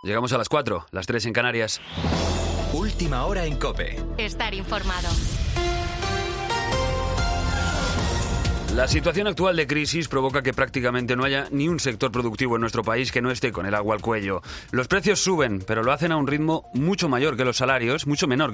Llegamos a las 4, las 3 en Canarias. Última hora en COPE. Estar informado. La situación actual de crisis provoca que prácticamente no haya ni un sector productivo en nuestro país que no esté con el agua al cuello. Los precios suben, pero lo hacen a un ritmo mucho menor que los salarios,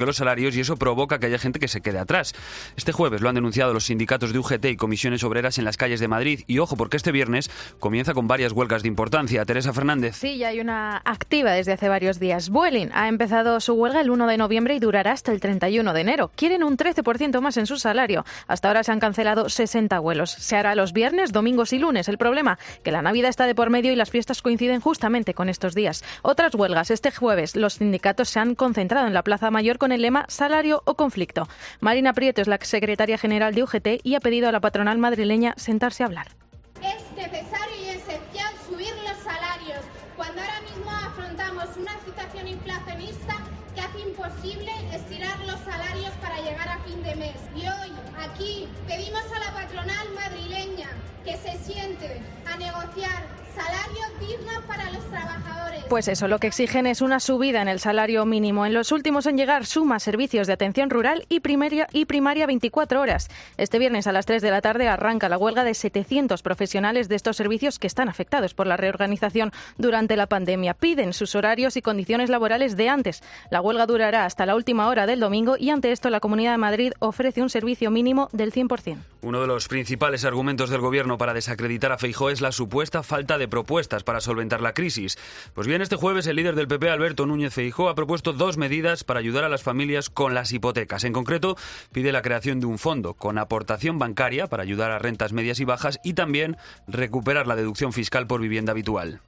y eso provoca que haya gente que se quede atrás. Este jueves lo han denunciado los sindicatos de UGT y comisiones obreras en las calles de Madrid. Y ojo, porque este viernes comienza con varias huelgas de importancia. Teresa Fernández. Sí, ya hay una activa desde hace varios días. Vueling ha empezado su huelga el 1 de noviembre y durará hasta el 31 de enero. Quieren un 13% más en su salario. Hasta ahora se han cancelado 60 vuelos. Se hará los viernes, domingos y lunes. El problema, que la Navidad está de por medio y las fiestas coinciden justamente con estos días. Otras huelgas. Este jueves los sindicatos se han concentrado en la Plaza Mayor con el lema salario o conflicto. Marina Prieto es la secretaria general de UGT y ha pedido a la patronal madrileña sentarse a hablar. Es necesario y esencial subir los salarios cuando ahora mismo afrontamos una situación inflacionista que hace imposible estirar los salarios para llegar a fin de mes. Y hoy, aquí, pedimos a la patronal madrileña que se siente a negociar salarios dignos para los trabajadores. Pues eso, lo que exigen es una subida en el salario mínimo. En los últimos en llegar suma servicios de atención rural y primaria 24 horas. Este viernes a las 3 de la tarde arranca la huelga de 700 profesionales de estos servicios que están afectados por la reorganización durante la pandemia. Piden sus horarios y condiciones laborales de antes. La huelga durará hasta la última hora del domingo y ante esto la Comunidad de Madrid ofrece un servicio mínimo del 100%. Uno de los principales argumentos del Gobierno para desacreditar a Feijóo es la supuesta falta de propuestas para solventar la crisis. Pues bien, este jueves el líder del PP, Alberto Núñez Feijóo, ha propuesto 2 medidas para ayudar a las familias con las hipotecas. En concreto, pide la creación de un fondo con aportación bancaria para ayudar a rentas medias y bajas y también recuperar la deducción fiscal por vivienda habitual.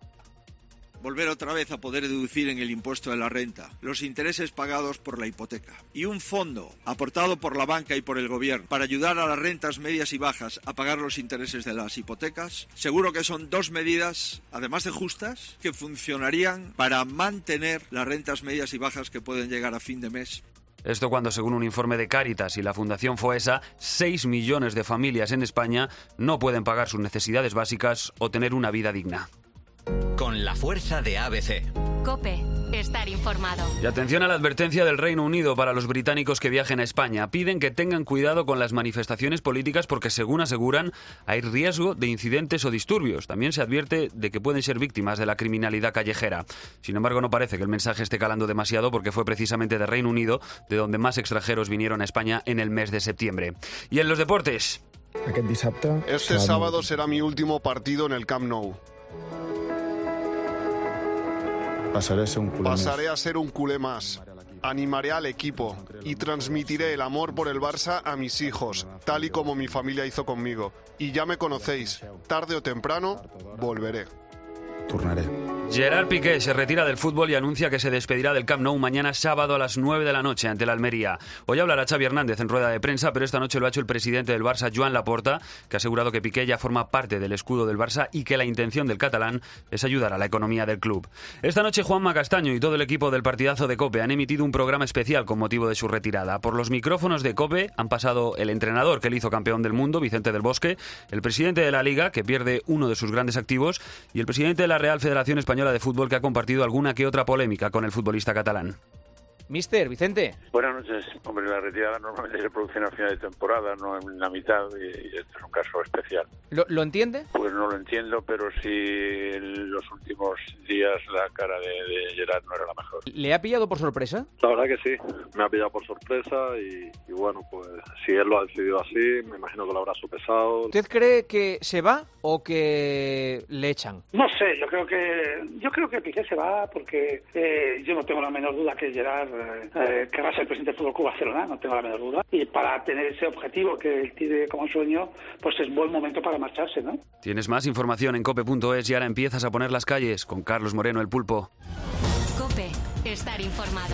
Volver otra vez a poder deducir en el impuesto de la renta los intereses pagados por la hipoteca. Y un fondo aportado por la banca y por el gobierno para ayudar a las rentas medias y bajas a pagar los intereses de las hipotecas. Seguro que son 2 medidas, además de justas, que funcionarían para mantener las rentas medias y bajas que pueden llegar a fin de mes. Esto cuando, según un informe de Cáritas y la Fundación Foessa, 6 millones de familias en España no pueden pagar sus necesidades básicas o tener una vida digna. Con la fuerza de ABC. COPE. Estar informado. Y atención a la advertencia del Reino Unido para los británicos que viajen a España. Piden que tengan cuidado con las manifestaciones políticas porque, según aseguran, hay riesgo de incidentes o disturbios. También se advierte de que pueden ser víctimas de la criminalidad callejera. Sin embargo, no parece que el mensaje esté calando demasiado porque fue precisamente de Reino Unido de donde más extranjeros vinieron a España en el mes de septiembre. Y en los deportes. Este sábado será mi último partido en el Camp Nou. Pasaré a ser un culé más. Animaré al equipo y transmitiré el amor por el Barça a mis hijos, tal y como mi familia hizo conmigo. Y ya me conocéis, tarde o temprano volveré. Gerard Piqué se retira del fútbol y anuncia que se despedirá del Camp Nou mañana sábado a las 9 de la noche ante la Almería. Hoy hablará Xavi Hernández en rueda de prensa, pero esta noche lo ha hecho el presidente del Barça, Joan Laporta, que ha asegurado que Piqué ya forma parte del escudo del Barça y que la intención del catalán es ayudar a la economía del club. Esta noche Juanma Castaño y todo el equipo del partidazo de COPE han emitido un programa especial con motivo de su retirada. Por los micrófonos de COPE han pasado el entrenador que le hizo campeón del mundo, Vicente del Bosque, el presidente de la Liga, que pierde uno de sus grandes activos, y el presidente de la Real Federación Española de Fútbol, que ha compartido alguna que otra polémica con el futbolista catalán. Mister, Vicente. Buenas noches. Hombre, la retirada normalmente se produce a final de temporada, no en la mitad, y este es un caso especial. ¿Lo entiende? Pues no lo entiendo, pero sí en los últimos días la cara de Gerard no era la mejor. ¿Le ha pillado por sorpresa? La verdad que sí, me ha pillado por sorpresa y bueno, pues si él lo ha decidido así, me imagino que lo habrá sopesado. ¿Usted cree que se va o que le echan? No sé, yo creo que Piqué se va porque yo no tengo la menor duda que Gerard querrá ser presidente del Fútbol Club Barcelona, no tengo la menor duda, y para tener ese objetivo que él tiene como sueño, pues es buen momento para marcharse, ¿no? Tienes más información en cope.es y ahora empiezas a poner las calles con Carlos Moreno, el Pulpo. COPE. Estar informado.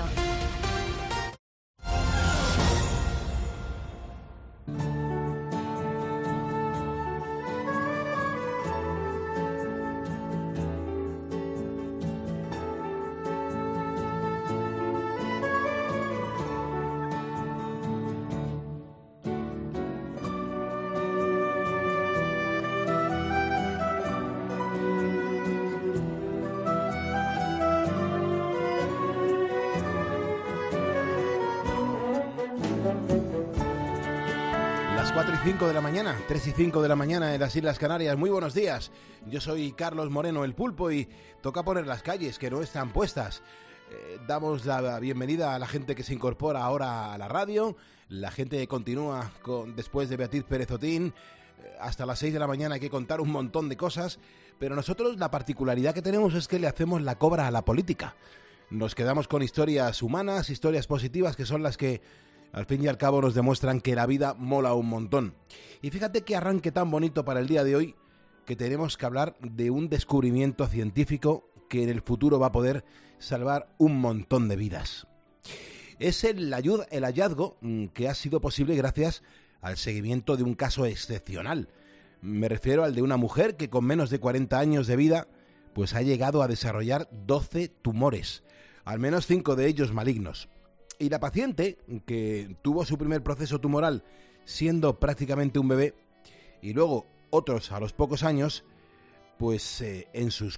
4:05 de la mañana, 3:05 de la mañana en las Islas Canarias. Muy buenos días. Yo soy Carlos Moreno, el Pulpo, y toca poner las calles que no están puestas. Damos la bienvenida a la gente que se incorpora ahora a la radio, la gente que continúa después de Beatriz Pérez Otín. Hasta las 6 de la mañana hay que contar un montón de cosas, pero nosotros la particularidad que tenemos es que le hacemos la cobra a la política. Nos quedamos con historias humanas, historias positivas, que son las que al fin y al cabo nos demuestran que la vida mola un montón. Y fíjate qué arranque tan bonito para el día de hoy, que tenemos que hablar de un descubrimiento científico que en el futuro va a poder salvar un montón de vidas. Es el hallazgo que ha sido posible gracias al seguimiento de un caso excepcional. Me refiero al de una mujer que con menos de 40 años de vida pues ha llegado a desarrollar 12 tumores, al menos 5 de ellos malignos. Y la paciente, que tuvo su primer proceso tumoral siendo prácticamente un bebé, y luego otros a los pocos años, pues en sus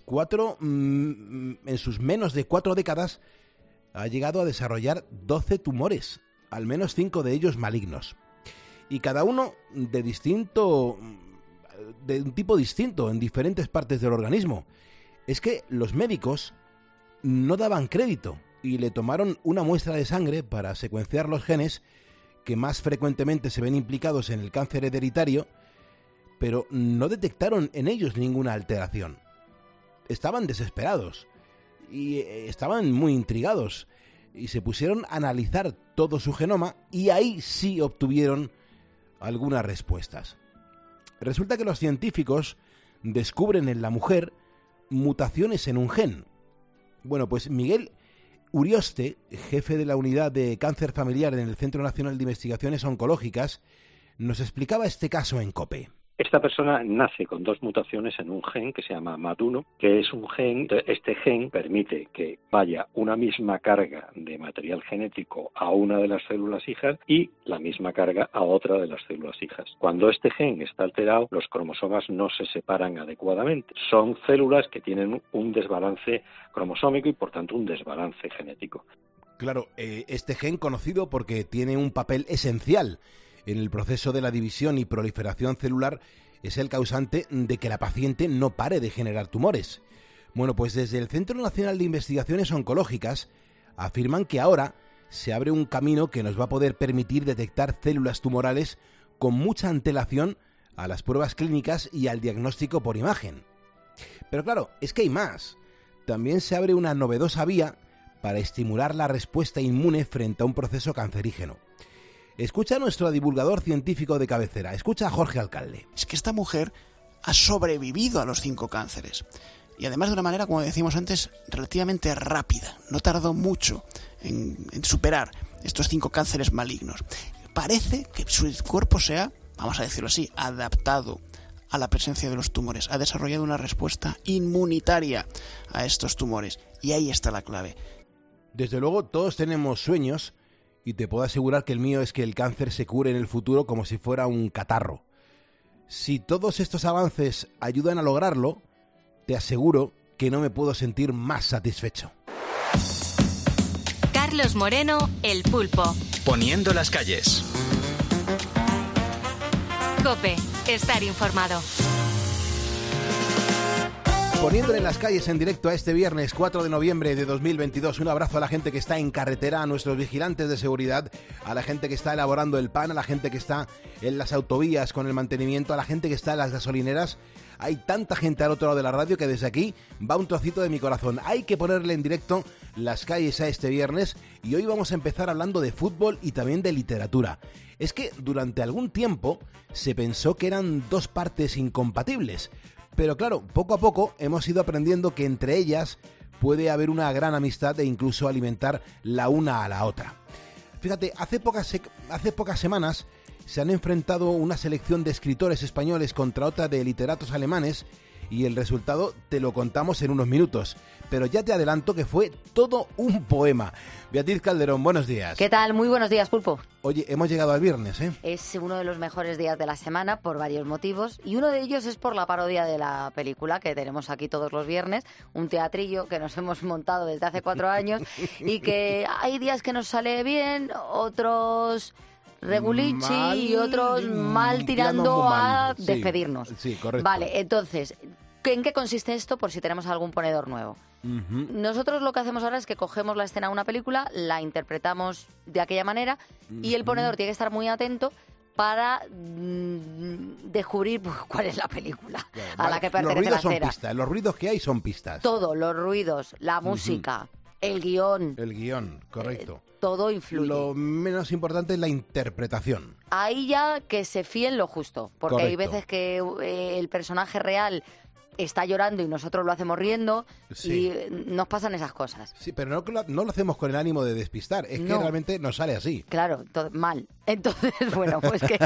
menos de 4 décadas ha llegado a desarrollar 12 tumores, al menos 5 de ellos malignos. Y cada uno de un tipo distinto en diferentes partes del organismo. Es que los médicos no daban crédito y le tomaron una muestra de sangre para secuenciar los genes que más frecuentemente se ven implicados en el cáncer hereditario, pero no detectaron en ellos ninguna alteración. Estaban desesperados y estaban muy intrigados y se pusieron a analizar todo su genoma y ahí sí obtuvieron algunas respuestas. Resulta que los científicos descubren en la mujer mutaciones en un gen. Bueno, pues Miguel Urioste, jefe de la unidad de cáncer familiar en el Centro Nacional de Investigaciones Oncológicas, nos explicaba este caso en COPE. Esta persona nace con 2 mutaciones en un gen que se llama MAT1, que es un gen, este gen permite que vaya una misma carga de material genético a una de las células hijas y la misma carga a otra de las células hijas. Cuando este gen está alterado, los cromosomas no se separan adecuadamente. Son células que tienen un desbalance cromosómico y por tanto un desbalance genético. Claro, este gen conocido porque tiene un papel esencial en el proceso de la división y proliferación celular, es el causante de que la paciente no pare de generar tumores. Bueno, pues desde el Centro Nacional de Investigaciones Oncológicas afirman que ahora se abre un camino que nos va a poder permitir detectar células tumorales con mucha antelación a las pruebas clínicas y al diagnóstico por imagen. Pero claro, es que hay más. También se abre una novedosa vía para estimular la respuesta inmune frente a un proceso cancerígeno. Escucha a nuestro divulgador científico de cabecera, escucha a Jorge Alcalde. Es que esta mujer ha sobrevivido a los 5 cánceres. Y además de una manera, como decíamos antes, relativamente rápida. No tardó mucho en superar estos 5 cánceres malignos. Parece que su cuerpo se ha, vamos a decirlo así, adaptado a la presencia de los tumores. Ha desarrollado una respuesta inmunitaria a estos tumores. Y ahí está la clave. Desde luego, todos tenemos sueños. Y te puedo asegurar que el mío es que el cáncer se cure en el futuro como si fuera un catarro. Si todos estos avances ayudan a lograrlo, te aseguro que no me puedo sentir más satisfecho. Carlos Moreno, el Pulpo. Poniendo las calles. COPE, estar informado. Poniéndole las calles en directo a este viernes 4 de noviembre de 2022. Un abrazo a la gente que está en carretera, a nuestros vigilantes de seguridad, a la gente que está elaborando el pan, a la gente que está en las autovías con el mantenimiento, a la gente que está en las gasolineras. Hay tanta gente al otro lado de la radio que desde aquí va un trocito de mi corazón. Hay que ponerle en directo las calles a este viernes y hoy vamos a empezar hablando de fútbol y también de literatura. Es que durante algún tiempo se pensó que eran 2 partes incompatibles. Pero claro, poco a poco hemos ido aprendiendo que entre ellas puede haber una gran amistad e incluso alimentar la una a la otra. Fíjate, hace pocas semanas se han enfrentado una selección de escritores españoles contra otra de literatos alemanes y el resultado te lo contamos en unos minutos. Pero ya te adelanto que fue todo un poema. Beatriz Calderón, buenos días. ¿Qué tal? Muy buenos días, Pulpo. Oye, hemos llegado al viernes, ¿eh? Es uno de los mejores días de la semana por varios motivos y uno de ellos es por la parodia de la película que tenemos aquí todos los viernes, un teatrillo que nos hemos montado desde hace 4 años y que hay días que nos sale bien, otros regulichi mal, y otros mal tirando a sí, despedirnos. Sí, correcto. Vale, entonces, ¿en qué consiste esto por si tenemos algún ponedor nuevo? Nosotros lo que hacemos ahora es que cogemos la escena de una película, la interpretamos de aquella manera y el ponedor tiene que estar muy atento para descubrir cuál es la película a la que pertenece la escena. Pistas, los ruidos que hay son pistas. Todo, los ruidos, la música, el guión. El guión, correcto. Todo influye. Lo menos importante es la interpretación. Ahí ya que se fíe en lo justo, porque correcto. hay veces que el personaje real está llorando y nosotros lo hacemos riendo y nos pasan esas cosas. Sí, pero no lo hacemos con el ánimo de despistar, es que realmente nos sale así. Claro, mal. Entonces, bueno, pues que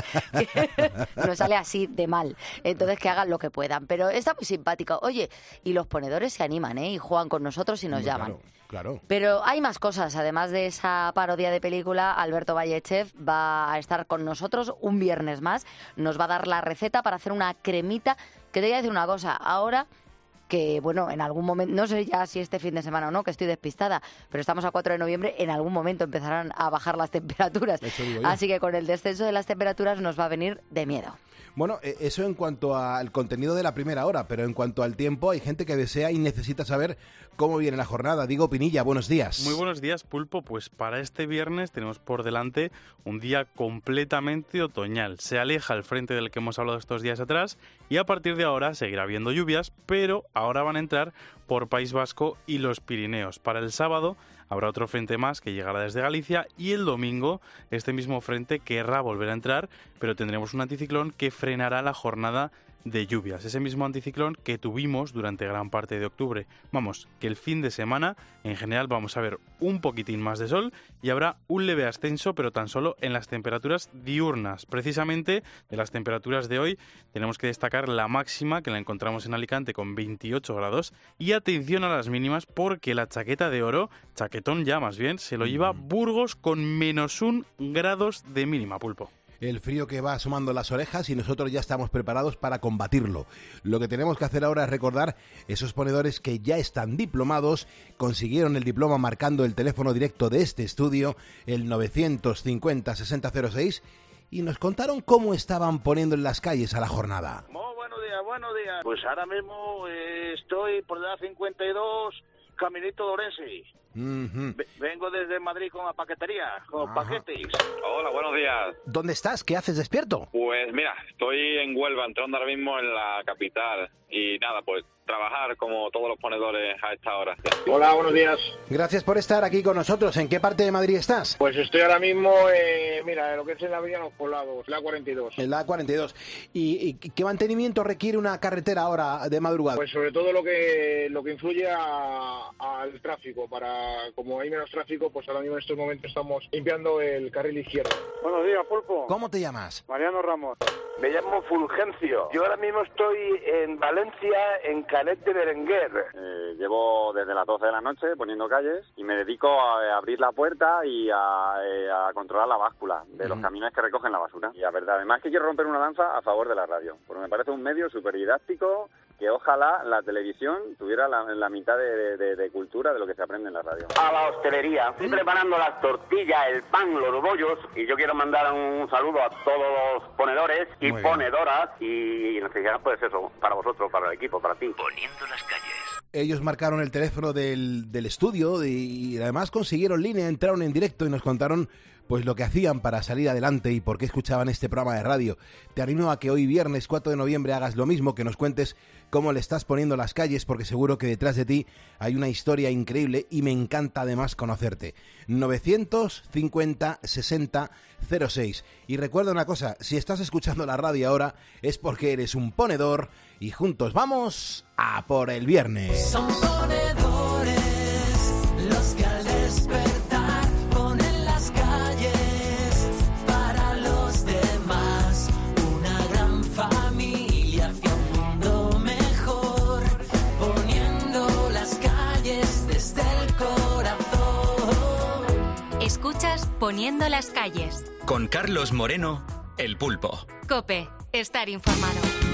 nos sale así de mal. Entonces que hagan lo que puedan. Pero está muy simpático. Oye, y los ponedores se animan, y juegan con nosotros y nos llaman. Claro. Pero hay más cosas. Además de esa parodia de película, Alberto Vallechef va a estar con nosotros un viernes más. Nos va a dar la receta para hacer una cremita. Que te voy a decir una cosa, ahora que, bueno, en algún momento, no sé ya si este fin de semana o no, que estoy despistada, pero estamos a 4 de noviembre, en algún momento empezarán a bajar las temperaturas. Así que con el descenso de las temperaturas nos va a venir de miedo. Bueno, eso en cuanto al contenido de la primera hora, pero en cuanto al tiempo, hay gente que desea y necesita saber cómo viene la jornada. Diego Pinilla, buenos días. Muy buenos días, Pulpo. Pues para este viernes tenemos por delante un día completamente otoñal. Se aleja el frente del que hemos hablado estos días atrás y a partir de ahora seguirá habiendo lluvias, pero ahora van a entrar por País Vasco y los Pirineos. Para el sábado habrá otro frente más que llegará desde Galicia y el domingo este mismo frente querrá volver a entrar, pero tendremos un anticiclón que frenará la jornada de lluvias. Ese mismo anticiclón que tuvimos durante gran parte de octubre. Vamos, que el fin de semana en general vamos a ver un poquitín más de sol y habrá un leve ascenso, pero tan solo en las temperaturas diurnas. Precisamente de las temperaturas de hoy tenemos que destacar la máxima, que la encontramos en Alicante con 28 grados. Y atención a las mínimas, porque la chaqueta de oro, chaquetón ya más bien, se lo lleva Burgos con -1 grados de mínima, Pulpo. El frío que va asomando las orejas y nosotros ya estamos preparados para combatirlo. Lo que tenemos que hacer ahora es recordar esos ponedores que ya están diplomados, consiguieron el diploma marcando el teléfono directo de este estudio, el 950-6006, y nos contaron cómo estaban poniendo en las calles a la jornada. Buenos días. Pues ahora mismo estoy por la 52, caminito de Orense. Vengo desde Madrid con la paquetería, con paquetes. Hola, buenos días. ¿Dónde estás? ¿Qué haces despierto? Pues mira, estoy en Huelva, entrando ahora mismo en la capital. Y nada, pues trabajar como todos los ponedores a esta hora. Hola, buenos días. Gracias por estar aquí con nosotros. ¿En qué parte de Madrid estás? Pues estoy ahora mismo, mira, lo que es en la Avenida Los Poblados, la 42. En la 42. ¿Y qué mantenimiento requiere una carretera ahora de madrugada? Pues sobre todo lo que influye al tráfico. Como hay menos tráfico, pues ahora mismo en estos momentos estamos limpiando el carril izquierdo. Buenos días, Pulpo. ¿Cómo te llamas? Mariano Ramos. Me llamo Fulgencio. Yo ahora mismo estoy en Valencia, en Canet de Berenguer. Llevo desde las 12 de la noche poniendo calles y me dedico a abrir la puerta y a controlar la báscula de los camiones que recogen la basura. Y la verdad, además que quiero romper una lanza a favor de la radio, porque me parece un medio súper didáctico, que ojalá la televisión tuviera la mitad de cultura de lo que se aprende en la radio. A la hostelería. Estoy preparando las tortillas, el pan, los bollos, y yo quiero mandar un saludo a todos los ponedores y ponedoras y necesidades, pues eso, para vosotros, para el equipo, para ti. Poniendo las calles. Ellos marcaron el teléfono del estudio y además consiguieron línea, entraron en directo y nos contaron pues lo que hacían para salir adelante y por qué escuchaban este programa de radio. Te animo a que hoy viernes 4 de noviembre hagas lo mismo, que nos cuentes cómo le estás poniendo las calles, porque seguro que detrás de ti hay una historia increíble y me encanta además conocerte. 950-6006. Y recuerda una cosa, si estás escuchando la radio ahora es porque eres un ponedor y juntos vamos a por el viernes. Son ponedores los que al despertar ponen las calles para los demás. Una gran familia hacia un mundo mejor, poniendo las calles desde el corazón. Escuchas Poniendo las calles. Con Carlos Moreno, El Pulpo. COPE. Estar informado.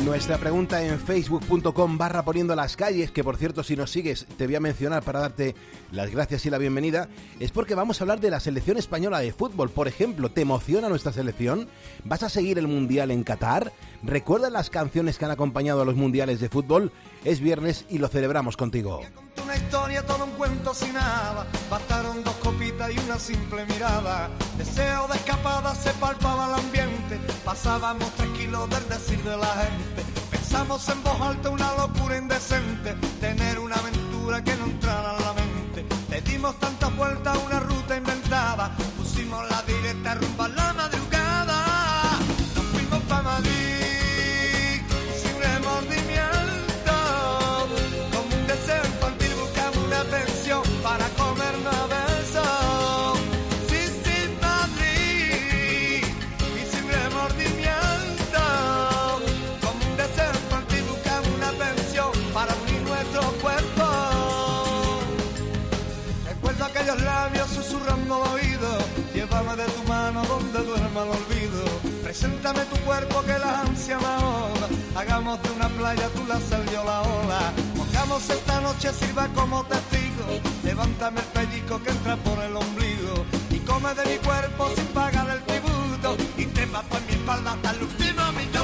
Nuestra pregunta en facebook.com/poniendo las calles, que por cierto, si nos sigues, te voy a mencionar para darte las gracias y la bienvenida, es porque vamos a hablar de la selección española de fútbol. Por ejemplo, ¿te emociona nuestra selección? ¿Vas a seguir el Mundial en Qatar? ¿Recuerdas las canciones que han acompañado a los mundiales de fútbol? Es viernes y lo celebramos contigo. Una historia, todo un cuento sin nada. Bastaron 2 copitas y una simple mirada. Deseo de escapada, se palpaba el ambiente. Pasábamos 3 kilos del decir de la gente. Pensamos en voz alta una locura indecente. Tener una aventura que no entrara en la mente. Le dimos tantas vueltas a una ruta inventada. Pusimos la directa rumbo a la madrugada. Nos fuimos pa' Madrid sin remordimiento. Como un deseo infantil buscamos una pensión para comernos a besos. Sí, sí, Madrid y sin remordimiento. Como un deseo infantil buscamos una pensión para unir nuestros cuerpos. Recuerdo aquellos labios susurrando al oído. Llévame de tu mano donde duerma el olvido. Preséntame tu cuerpo que la ansia me ahoga. Hagamos de una playa tú la sal yo la ola. Pongamos esta noche sirva como testigo. Levántame el pellizco que entra por el ombligo. Y come de mi cuerpo sin pagar el tributo. Y te mato en mi espalda hasta el último minuto.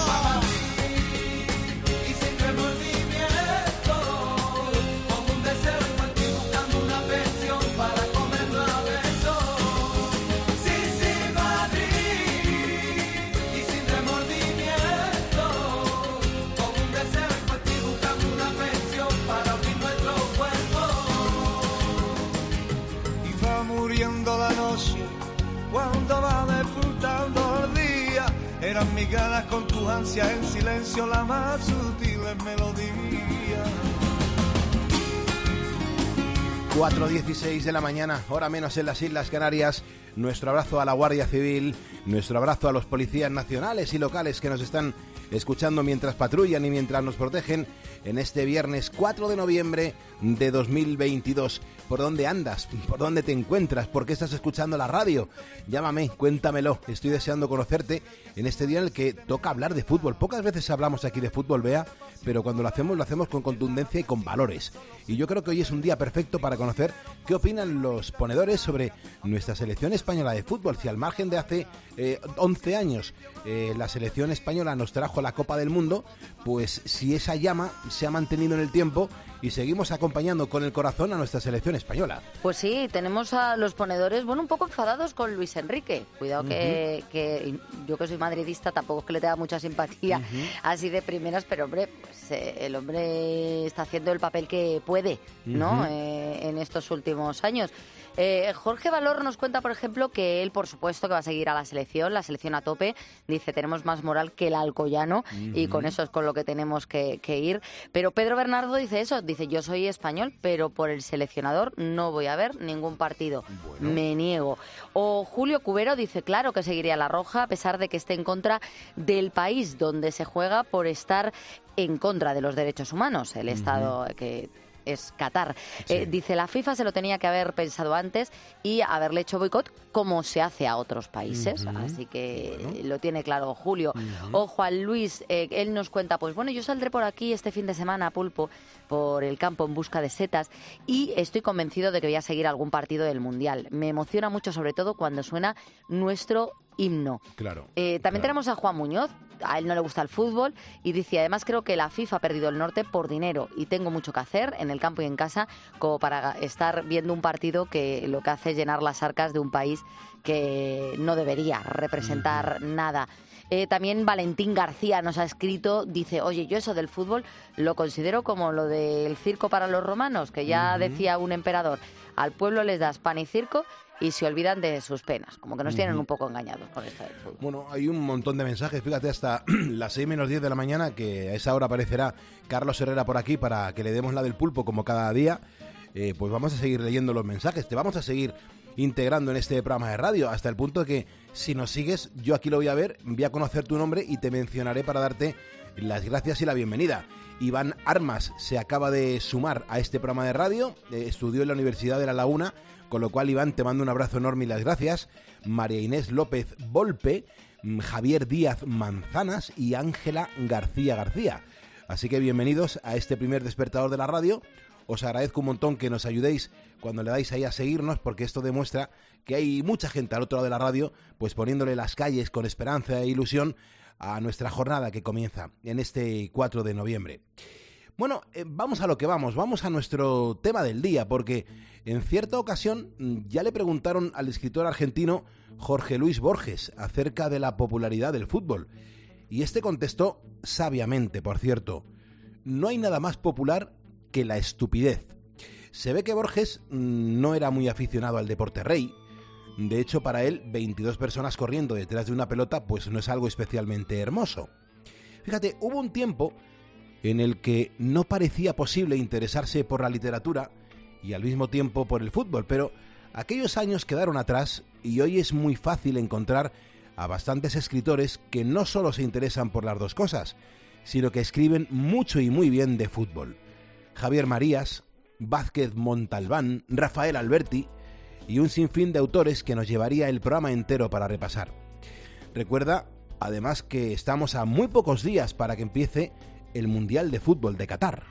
Y sin remordimiento. Como un deseo infantil buscando una pensión para comernos a besos. Sí, sí, Madrid. Y sin remordimiento. Como un deseo infantil buscando una pensión para unir nuestros cuerpos. Y va muriendo la noche cuando va despuntando el día. Eran mis ganas con tus ansias en silencio, la más sutil melodía. 4:16 de la mañana, hora menos en las Islas Canarias. Nuestro abrazo a la Guardia Civil, nuestro abrazo a los policías nacionales y locales que nos están escuchando mientras patrullan y mientras nos protegen en este viernes 4 de noviembre de 2022. ¿Por dónde andas? ¿Por dónde te encuentras? ¿Por qué estás escuchando la radio? Llámame, cuéntamelo. Estoy deseando conocerte en este día en el que toca hablar de fútbol. Pocas veces hablamos aquí de fútbol, Bea, pero cuando lo hacemos con contundencia y con valores. Y yo creo que hoy es un día perfecto para conocer qué opinan los ponedores sobre nuestra selección española de fútbol. Si al margen de hace 11 años la selección española nos trajo la Copa del Mundo, pues si esa llama se ha mantenido en el tiempo y seguimos acompañando con el corazón a nuestra selección española. Pues sí, tenemos a los ponedores, bueno, un poco enfadados con Luis Enrique. Cuidado que yo que soy madridista tampoco es que le tenga mucha simpatía así de primeras, pero hombre, pues el hombre está haciendo el papel que puede, ¿no? En estos últimos años. Jorge Valor nos cuenta, por ejemplo, que él, por supuesto, que va a seguir a la selección a tope. Dice, tenemos más moral que el Alcoyano y con eso es con lo que tenemos que ir. Pero Pedro Bernardo dice eso, dice, yo soy español, pero por el seleccionador no voy a ver ningún partido. Bueno. Me niego. O Julio Cubero dice, claro que seguiría la Roja, a pesar de que esté en contra del país donde se juega por estar en contra de los derechos humanos, el Estado que es Qatar. Sí. Dice, la FIFA se lo tenía que haber pensado antes y haberle hecho boicot como se hace a otros países. Así que lo tiene claro Julio. O Juan Luis, él nos cuenta, pues bueno, yo saldré por aquí este fin de semana, Pulpo, por el campo en busca de setas y estoy convencido de que voy a seguir algún partido del Mundial. Me emociona mucho, sobre todo cuando suena nuestro himno. Claro. También tenemos a Juan Muñoz, a él no le gusta el fútbol y dice, además creo que la FIFA ha perdido el norte por dinero y tengo mucho que hacer en el campo y en casa como para estar viendo un partido que lo que hace es llenar las arcas de un país que no debería representar nada. También Valentín García nos ha escrito, dice, oye, yo eso del fútbol lo considero como lo del circo para los romanos, que ya decía un emperador, al pueblo les das pan y circo y se olvidan de sus penas, como que nos tienen un poco engañados con esto del fútbol. Bueno, hay un montón de mensajes, fíjate, hasta las 6 menos 10 de la mañana, que a esa hora aparecerá Carlos Herrera por aquí para que le demos la del pulpo como cada día. Pues vamos a seguir leyendo los mensajes, te vamos a seguir integrando en este programa de radio, hasta el punto de que si nos sigues, yo aquí lo voy a ver, voy a conocer tu nombre y te mencionaré para darte las gracias y la bienvenida. Iván Armas se acaba de sumar a este programa de radio, estudió en la Universidad de La Laguna con lo cual, Iván, te mando un abrazo enorme y las gracias. María Inés López Volpe, Javier Díaz Manzanas y Ángela García García. Así que bienvenidos a este primer despertador de la radio. Os agradezco un montón que nos ayudéis cuando le dais ahí a seguirnos, porque esto demuestra que hay mucha gente al otro lado de la radio, pues poniéndole las calles con esperanza e ilusión a nuestra jornada que comienza en este 4 de noviembre. Bueno, vamos a lo que vamos a nuestro tema del día, porque en cierta ocasión ya le preguntaron al escritor argentino Jorge Luis Borges acerca de la popularidad del fútbol, y este contestó sabiamente, por cierto: no hay nada más popular que la estupidez. Se ve que Borges no era muy aficionado al deporte rey. De hecho, para él, 22 personas corriendo detrás de una pelota pues no es algo especialmente hermoso. Fíjate, hubo un tiempo en el que no parecía posible interesarse por la literatura y al mismo tiempo por el fútbol, pero aquellos años quedaron atrás y hoy es muy fácil encontrar a bastantes escritores que no solo se interesan por las dos cosas, sino que escriben mucho y muy bien de fútbol. Javier Marías, Vázquez Montalbán, Rafael Alberti y un sinfín de autores que nos llevaría el programa entero para repasar. Recuerda, además, que estamos a muy pocos días para que empiece el Mundial de Fútbol de Qatar.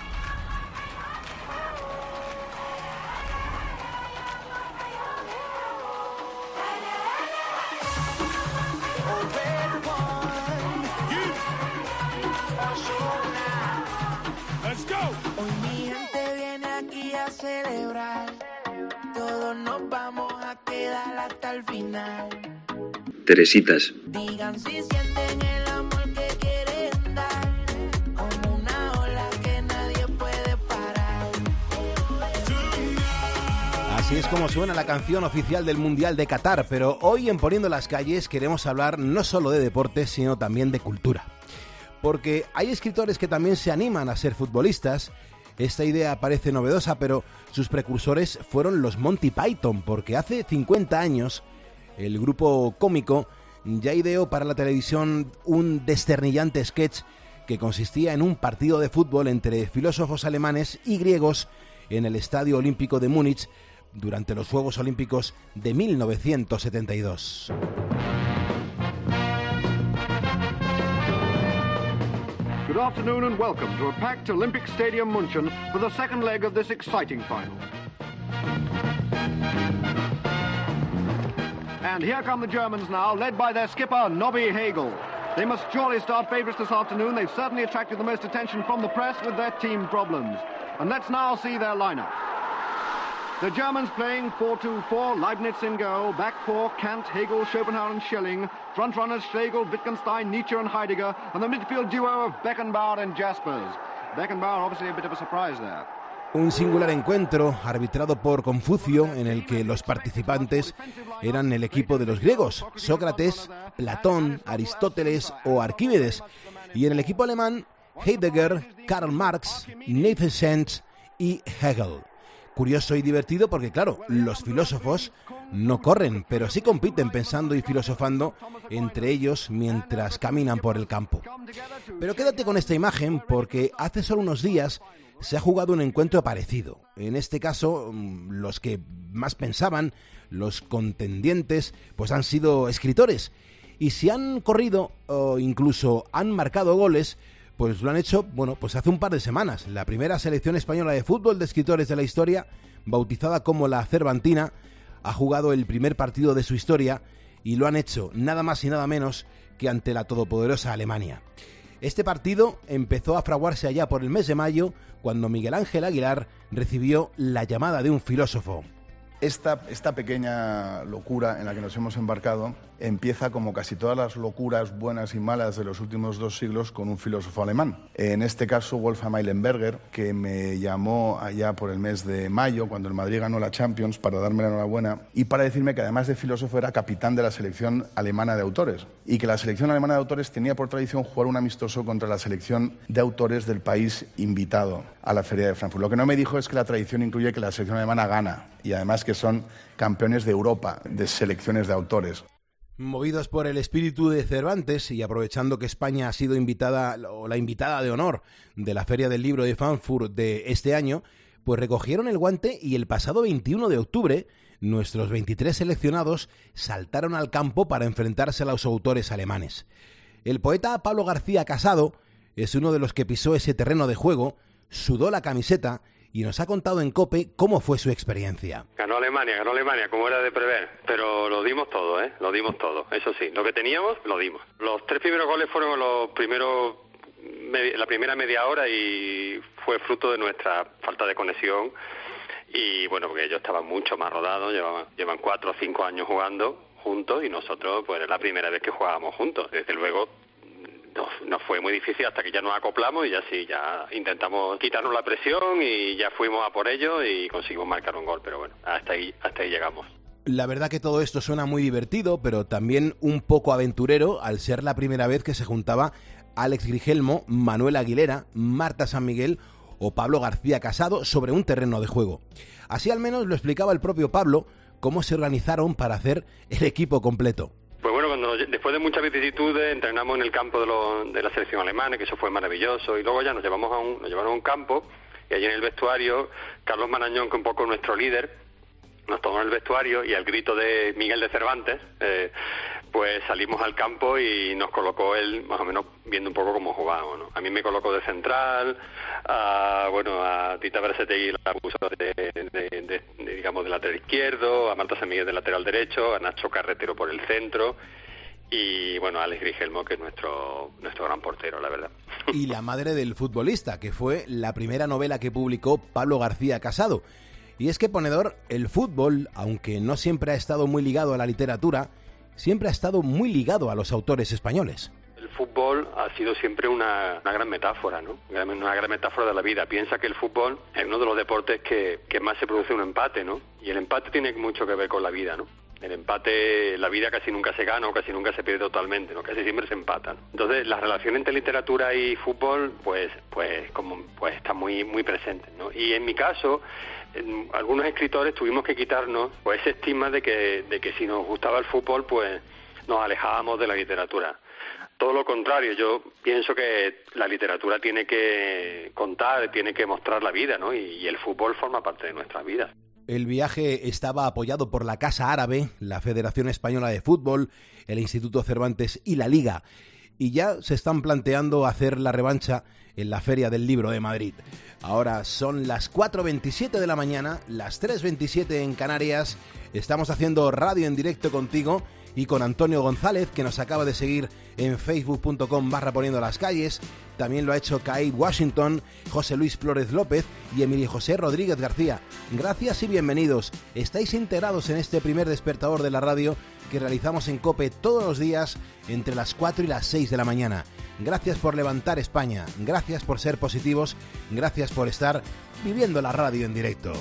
Al final. Teresitas. Digan si sienten el amor que quieren dar, como una ola que nadie puede parar. Así es como suena la canción oficial del Mundial de Qatar, pero hoy en Poniendo las Calles queremos hablar no solo de deportes, sino también de cultura. Porque hay escritores que también se animan a ser futbolistas. Esta idea parece novedosa, pero sus precursores fueron los Monty Python, porque hace 50 años el grupo cómico ya ideó para la televisión un desternillante sketch que consistía en un partido de fútbol entre filósofos alemanes y griegos en el Estadio Olímpico de Múnich durante los Juegos Olímpicos de 1972. Good afternoon and welcome to a packed Olympic Stadium München for the second leg of this exciting final. And here come the Germans now, led by their skipper, Nobby Hagel. They must surely start favourites this afternoon. They've certainly attracted the most attention from the press with their team problems. And let's now see their lineup. The Germans playing 4-2-4, Leibniz in goal, back four, Kant, Hegel, Schopenhauer and Schelling, front runners Schlegel, Wittgenstein, Nietzsche and Heidegger, and the midfield duo of Beckenbauer and Jaspers. Beckenbauer obviously a bit of a surprise there. Un singular encuentro arbitrado por Confucio en el que los participantes eran el equipo de los griegos, Sócrates, Platón, Aristóteles o Arquímedes, y en el equipo alemán, Heidegger, Karl Marx, Nietzsche y Hegel. Curioso y divertido porque, claro, los filósofos no corren, pero sí compiten pensando y filosofando entre ellos mientras caminan por el campo. Pero quédate con esta imagen porque hace solo unos días se ha jugado un encuentro parecido. En este caso, los que más pensaban, los contendientes, pues han sido escritores. Y si han corrido o incluso han marcado goles, pues lo han hecho, bueno, pues hace un par de semanas. La primera selección española de fútbol de escritores de la historia, bautizada como la Cervantina, ha jugado el primer partido de su historia y lo han hecho nada más y nada menos que ante la todopoderosa Alemania. Este partido empezó a fraguarse allá por el mes de mayo, cuando Miguel Ángel Aguilar recibió la llamada de un filósofo. Esta pequeña locura en la que nos hemos embarcado empieza, como casi todas las locuras buenas y malas de los últimos 2 siglos, con un filósofo alemán. En este caso, Wolfgang Eilenberger, que me llamó allá por el mes de mayo, cuando el Madrid ganó la Champions, para darme la enhorabuena y para decirme que, además de filósofo, era capitán de la selección alemana de autores y que la selección alemana de autores tenía por tradición jugar un amistoso contra la selección de autores del país invitado a la Feria de Frankfurt. Lo que no me dijo es que la tradición incluye que la selección alemana gana y además que son campeones de Europa de selecciones de autores. Movidos por el espíritu de Cervantes y aprovechando que España ha sido invitada o la invitada de honor de la Feria del Libro de Frankfurt de este año, Pues recogieron el guante y el pasado 21 de octubre nuestros 23 seleccionados saltaron al campo para enfrentarse a los autores alemanes. El poeta Pablo García Casado es uno de los que pisó ese terreno de juego, sudó la camiseta y nos ha contado en COPE cómo fue su experiencia. Ganó Alemania, como era de prever, pero lo dimos todo, lo dimos todo, eso sí, lo que teníamos lo dimos. Los 3 primeros goles fueron la primera media hora y fue fruto de nuestra falta de conexión y bueno, porque ellos estaban mucho más rodados, llevan 4 o 5 años jugando juntos y nosotros pues era la primera vez que jugábamos juntos. Desde luego nos fue muy difícil hasta que ya nos acoplamos y ya intentamos quitarnos la presión y ya fuimos a por ello y conseguimos marcar un gol, pero bueno, hasta ahí llegamos. La verdad que todo esto suena muy divertido, pero también un poco aventurero al ser la primera vez que se juntaba Alex Grigelmo, Manuel Aguilera, Marta San Miguel o Pablo García Casado sobre un terreno de juego. Así al menos lo explicaba el propio Pablo, cómo se organizaron para hacer el equipo completo. Pues bueno, después de muchas vicisitudes entrenamos en el campo de la selección alemana, que eso fue maravilloso, y luego ya nos llevaron a un campo y allí en el vestuario Carlos Marañón, que un poco nuestro líder, nos tomó en el vestuario y al grito de Miguel de Cervantes pues salimos al campo y nos colocó él más o menos viendo un poco cómo jugábamos, ¿no? A mí me colocó de central, a Tita Berasategui la puso digamos de lateral izquierdo, a Marta San Miguel de lateral derecho, a Nacho Carretero por el centro y bueno, a Alex Grigelmo, que es nuestro gran portero, la verdad. Y la madre del futbolista, que fue la primera novela que publicó Pablo García Casado. Y es que, ponedor, el fútbol, aunque no siempre ha estado muy ligado a la literatura, siempre ha estado muy ligado a los autores españoles. El fútbol ha sido siempre una gran metáfora, ¿no? Una gran metáfora de la vida. Piensa que el fútbol es uno de los deportes que más se produce un empate, ¿no? Y el empate tiene mucho que ver con la vida, ¿no? El empate, la vida casi nunca se gana o casi nunca se pierde totalmente, ¿no? Casi siempre se empata, ¿no? Entonces, la relación entre literatura y fútbol, pues está muy presente, ¿no? Y en mi caso, algunos escritores tuvimos que quitarnos pues ese estigma de que si nos gustaba el fútbol, pues nos alejábamos de la literatura. Todo lo contrario, yo pienso que la literatura tiene que contar, tiene que mostrar la vida, ¿no? Y el fútbol forma parte de nuestras vidas. El viaje estaba apoyado por la Casa Árabe, la Federación Española de Fútbol, el Instituto Cervantes y la Liga. Y ya se están planteando hacer la revancha en la Feria del Libro de Madrid. Ahora son las 4:27 de la mañana, las 3:27 en Canarias. Estamos haciendo radio en directo contigo y con Antonio González, que nos acaba de seguir en facebook.com/poniendo las calles. También lo ha hecho Kate Washington, José Luis Flores López y Emilio José Rodríguez García. Gracias y bienvenidos. Estáis integrados en este primer despertador de la radio que realizamos en COPE todos los días entre las 4 y las 6 de la mañana. Gracias por levantar España, gracias por ser positivos, gracias por estar viviendo la radio en directo.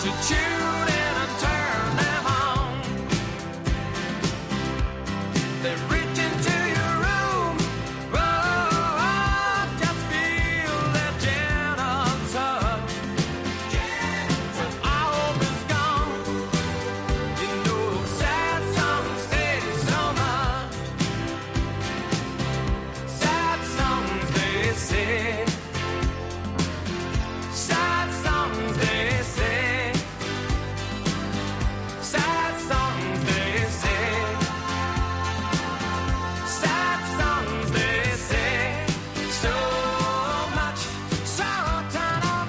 to tune in and turn them on. They reach into your room, oh, just feel their gentle touch. When all hope is gone, you know sad songs say so much. Sad songs they say. Sad songs they say. Sad songs they say. Sad songs they say. So much, so turn 'em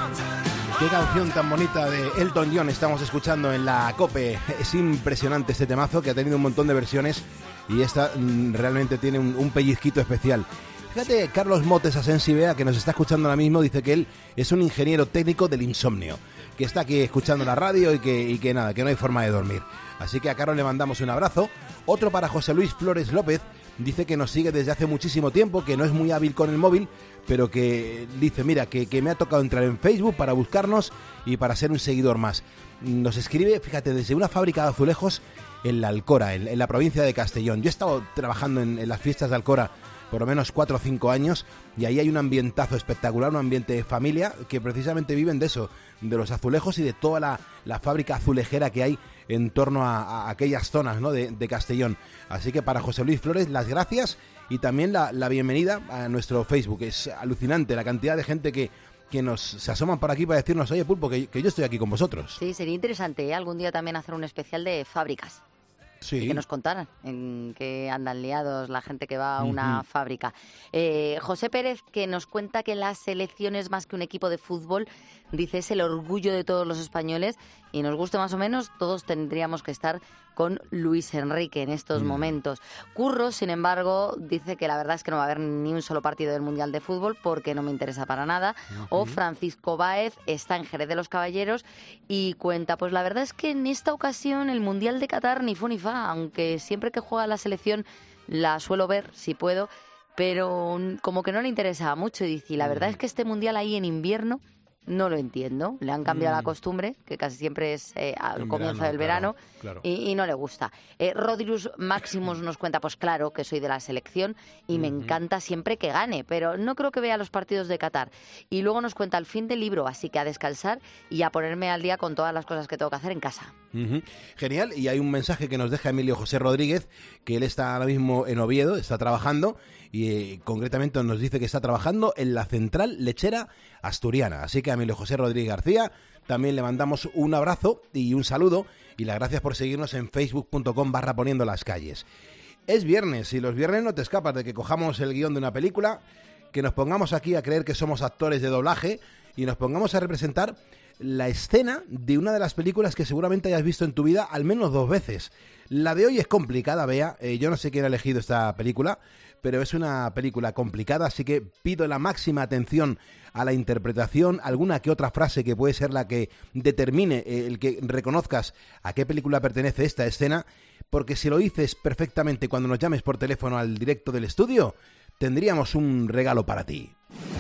on. Qué canción tan bonita de Elton John estamos escuchando en la COPE. Es impresionante este temazo que ha tenido un montón de versiones y esta realmente tiene un pellizquito especial. Fíjate, Carlos Motes Asensibea, que nos está escuchando ahora mismo, dice que él es un ingeniero técnico del insomnio, que está aquí escuchando la radio y que nada, que no hay forma de dormir. Así que a Carlos le mandamos un abrazo. Otro para José Luis Flores López, dice que nos sigue desde hace muchísimo tiempo, que no es muy hábil con el móvil, pero que dice, mira, que me ha tocado entrar en Facebook para buscarnos y para ser un seguidor más. Nos escribe, fíjate, desde una fábrica de azulejos en la Alcora, en la provincia de Castellón. Yo he estado trabajando en las fiestas de Alcora por lo menos 4 o 5 años, y ahí hay un ambientazo espectacular, un ambiente de familia, que precisamente viven de eso, de los azulejos y de toda la fábrica azulejera que hay en torno a aquellas zonas, ¿no?, de Castellón. Así que para José Luis Flores, las gracias y también la bienvenida a nuestro Facebook. Es alucinante la cantidad de gente que se asoman por aquí para decirnos, oye, Pulpo, que yo estoy aquí con vosotros. Sí, sería interesante, ¿eh?, algún día también hacer un especial de fábricas. Sí. Y que nos contaran en qué andan liados la gente que va a una fábrica. José Pérez, que nos cuenta que la selección es más que un equipo de fútbol, dice, es el orgullo de todos los españoles, y nos guste más o menos, todos tendríamos que estar con Luis Enrique en estos momentos. Curro, sin embargo, dice que la verdad es que no va a haber ni un solo partido del Mundial de Fútbol porque no me interesa para nada. O Francisco Báez está en Jerez de los Caballeros y cuenta, pues la verdad es que en esta ocasión el Mundial de Qatar ni fu ni fa, aunque siempre que juega la selección la suelo ver si puedo, pero como que no le interesa mucho, y dice, y la verdad es que este Mundial ahí en invierno no lo entiendo. Le han cambiado la costumbre, que casi siempre es al comienzo del verano, claro. Y no le gusta. Rodrius Maximus nos cuenta, pues claro, que soy de la selección y me encanta siempre que gane, pero no creo que vea los partidos de Qatar. Y luego nos cuenta el fin del libro, así que a descansar y a ponerme al día con todas las cosas que tengo que hacer en casa. Genial, y hay un mensaje que nos deja Emilio José Rodríguez, que él está ahora mismo en Oviedo, está trabajando, y concretamente nos dice que está trabajando en la central lechera asturiana. Así que a Emilio José Rodríguez García también le mandamos un abrazo y un saludo, y las gracias por seguirnos en facebook.com/poniendo las calles. Es viernes, y los viernes no te escapas de que cojamos el guión de una película, que nos pongamos aquí a creer que somos actores de doblaje y nos pongamos a representar la escena de una de las películas que seguramente hayas visto en tu vida al menos 2 veces. La de hoy es complicada, Bea. Yo no sé quién ha elegido esta película, pero es una película complicada, así que pido la máxima atención a la interpretación, alguna que otra frase que puede ser la que determine el que reconozcas a qué película pertenece esta escena, porque si lo dices perfectamente cuando nos llames por teléfono al directo del estudio, tendríamos un regalo para ti.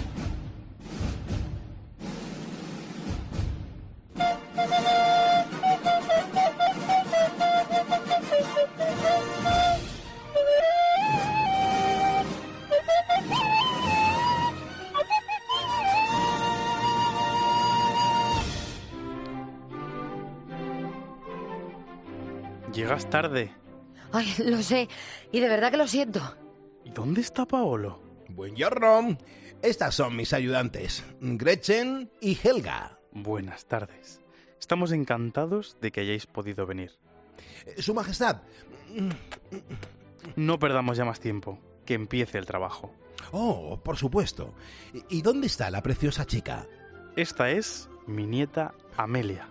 Llegas tarde. Ay, lo sé, y de verdad que lo siento. ¿Dónde está Paolo? Buongiorno. Estas son mis ayudantes, Gretchen y Helga. Buenas tardes. Estamos encantados de que hayáis podido venir. Su Majestad. No perdamos ya más tiempo. Que empiece el trabajo. Oh, por supuesto. ¿Y dónde está la preciosa chica? Esta es mi nieta Amelia.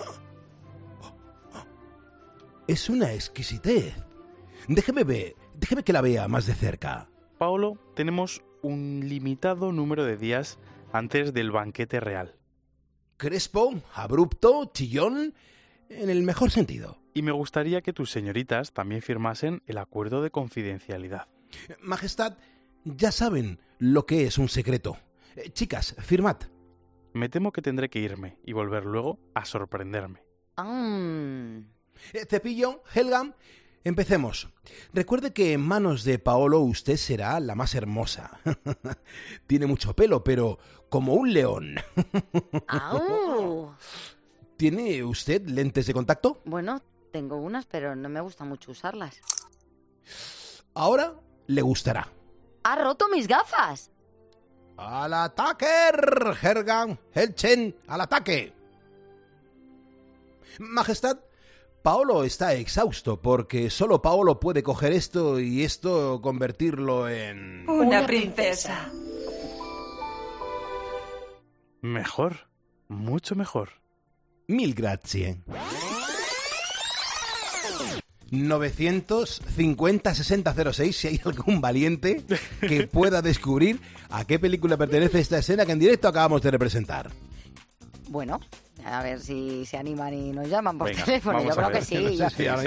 Es una exquisitez. Déjeme que la vea más de cerca. Paolo, tenemos un limitado número de días antes del banquete real. Crespo, abrupto, chillón, en el mejor sentido. Y me gustaría que tus señoritas también firmasen el acuerdo de confidencialidad. Majestad, ya saben lo que es un secreto. Chicas, firmad. Me temo que tendré que irme y volver luego a sorprenderme. Cepillo, Helga, empecemos. Recuerde que en manos de Paolo usted será la más hermosa. Tiene mucho pelo, pero como un león. ¿Tiene usted lentes de contacto? Bueno, tengo unas, pero no me gusta mucho usarlas. Ahora le gustará. ¡Ha roto mis gafas! ¡Al ataque, Hergan! ¡Helchen! ¡Al ataque! Majestad, Paolo está exhausto porque solo Paolo puede coger esto y esto convertirlo en... Una princesa. Mejor, mucho mejor. Mil grazie. 950-6006, si hay algún valiente que pueda descubrir a qué película pertenece esta escena que en directo acabamos de representar. Bueno, a ver si se animan y nos llaman por Venga, teléfono. Yo creo que sí.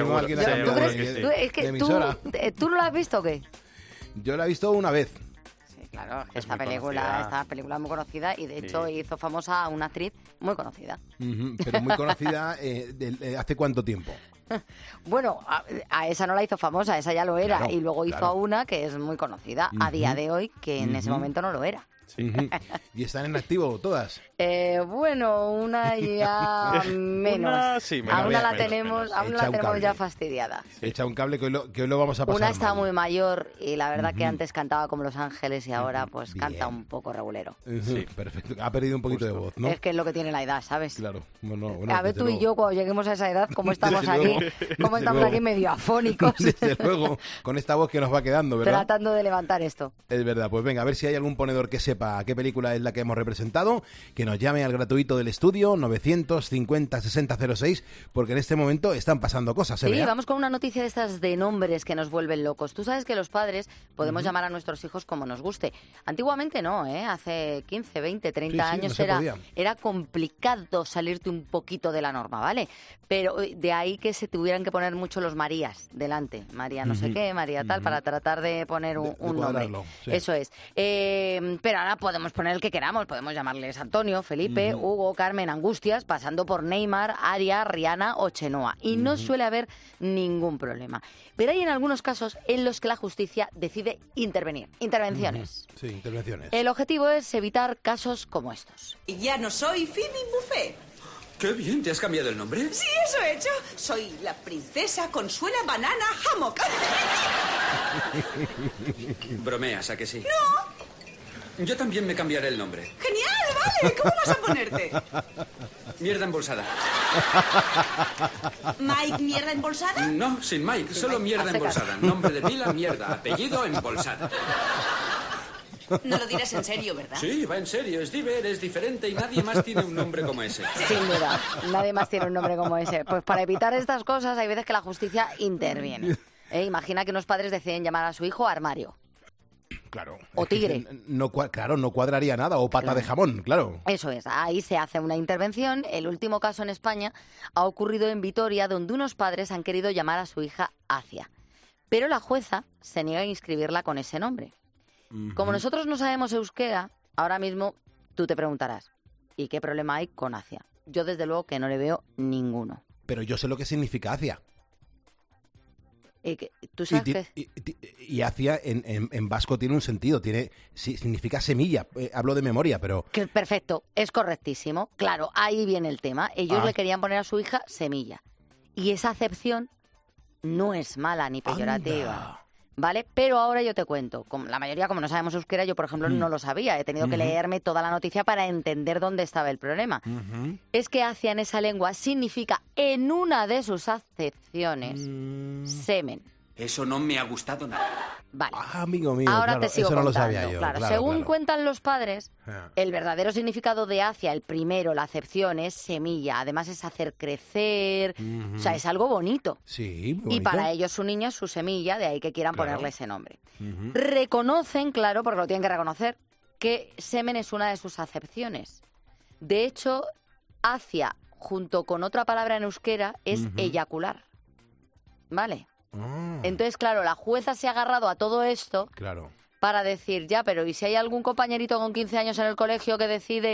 ¿Tú no la has visto o qué? Yo la he visto una vez. Claro, esta película es muy conocida y de hecho hizo famosa a una actriz muy conocida. Pero muy conocida, ¿hace cuánto tiempo? Bueno, a esa no la hizo famosa, esa ya lo era. Claro, y luego hizo a una que es muy conocida a día de hoy, que en ese momento no lo era. ¿Y están en activo todas? Bueno, una ya menos. Aún la tenemos ya fastidiada. Echa un cable que hoy lo vamos a pasar Una está mal. muy mayor y la verdad que antes cantaba como Los Ángeles y ahora pues canta un poco regulero. Sí, perfecto. Ha perdido un poquito de voz, ¿no? Es que es lo que tiene la edad, ¿sabes? Claro. Bueno, a ver desde tú luego. y yo cuando lleguemos a esa edad, ¿cómo estamos Desde aquí? luego. ¿Cómo Desde estamos luego. aquí medio afónicos? Desde luego, con esta voz que nos va quedando, ¿verdad? Tratando de levantar esto. Es verdad, pues venga, a ver si hay algún ponedor que sepa qué película es la que hemos representado, que nos llame al gratuito del estudio 950-6006, porque en este momento están pasando cosas, Sí, ¿eh? vamos con una noticia de estas de nombres que nos vuelven locos. Tú sabes que los padres podemos llamar a nuestros hijos como nos guste. Antiguamente no, ¿eh? Hace 15, 20, 30 años no se podía. era complicado salirte un poquito de la norma, ¿vale? Pero de ahí que se tuvieran que poner mucho los Marías delante. María no sé qué, María tal, para tratar de poner un nombre. cuadrarlo, sí. Eso es. Pero ahora podemos poner el que queramos. Podemos llamarles Antonio, Felipe, Hugo, Carmen, Angustias, pasando por Neymar, Aria, Rihanna o Chenoa. Y no suele haber ningún problema. Pero hay en algunos casos en los que la justicia decide intervenir. Intervenciones. Sí, intervenciones. El objetivo es evitar casos como estos. Y ya no soy Phoebe Buffet. Qué bien, ¿te has cambiado el nombre? Sí, eso he hecho. Soy la princesa Consuela Banana Hammock. Bromeas, ¿a que sí? No. Yo también me cambiaré el nombre. Genial, vale. ¿Cómo vas a ponerte? Mierda embolsada. ¿Mike Mierda Embolsada? No, sin Mike, solo mierda hazte caso. embolsada. Nombre de pila, mierda. Apellido, embolsada. No lo dirás en serio, ¿verdad? Sí, va en serio. Es Diver, es diferente y nadie más tiene un nombre como ese. Sin duda, nadie más tiene un nombre como ese. Pues para evitar estas cosas hay veces que la justicia interviene. Imagina que unos padres deciden llamar a su hijo Armario. Claro. O Tigre. No cuadraría nada. O pata de jamón, claro. Eso es, ahí se hace una intervención. El último caso en España ha ocurrido en Vitoria, donde unos padres han querido llamar a su hija Acia. Pero la jueza se niega a inscribirla con ese nombre. Como nosotros no sabemos euskera, ahora mismo tú te preguntarás, ¿y qué problema hay con Acia? Yo desde luego que no le veo ninguno. Pero yo sé lo que significa Acia. ¿Tú sabes qué? Y Acia en vasco tiene un sentido, significa semilla. Hablo de memoria, pero... Perfecto, es correctísimo. Claro, ahí viene el tema. Ellos le querían poner a su hija semilla. Y esa acepción no es mala ni peyorativa. Anda. ¿Vale? Pero ahora yo te cuento. La mayoría, como no sabemos euskera, yo, por ejemplo, no lo sabía. He tenido que leerme toda la noticia para entender dónde estaba el problema. Es que Acia en esa lengua significa, en una de sus acepciones, semen. Eso no me ha gustado nada. Vale. Amigo mío, Ahora claro, te sigo eso no lo contando, sabía yo. claro. Claro, Según claro. cuentan los padres, Ah. el verdadero significado de Acia, el primero, la acepción, es semilla. Además es hacer crecer, o sea, es algo bonito. Sí, muy Y bonito. para ellos su niño es su semilla, de ahí que quieran Claro. ponerle ese nombre. Reconocen, claro, porque lo tienen que reconocer, que semen es una de sus acepciones. De hecho, Acia, junto con otra palabra en euskera, es eyacular. ¿Vale? Entonces, claro, la jueza se ha agarrado a todo esto Claro. para decir, ya, pero ¿y si hay algún compañerito con 15 años en el colegio que decide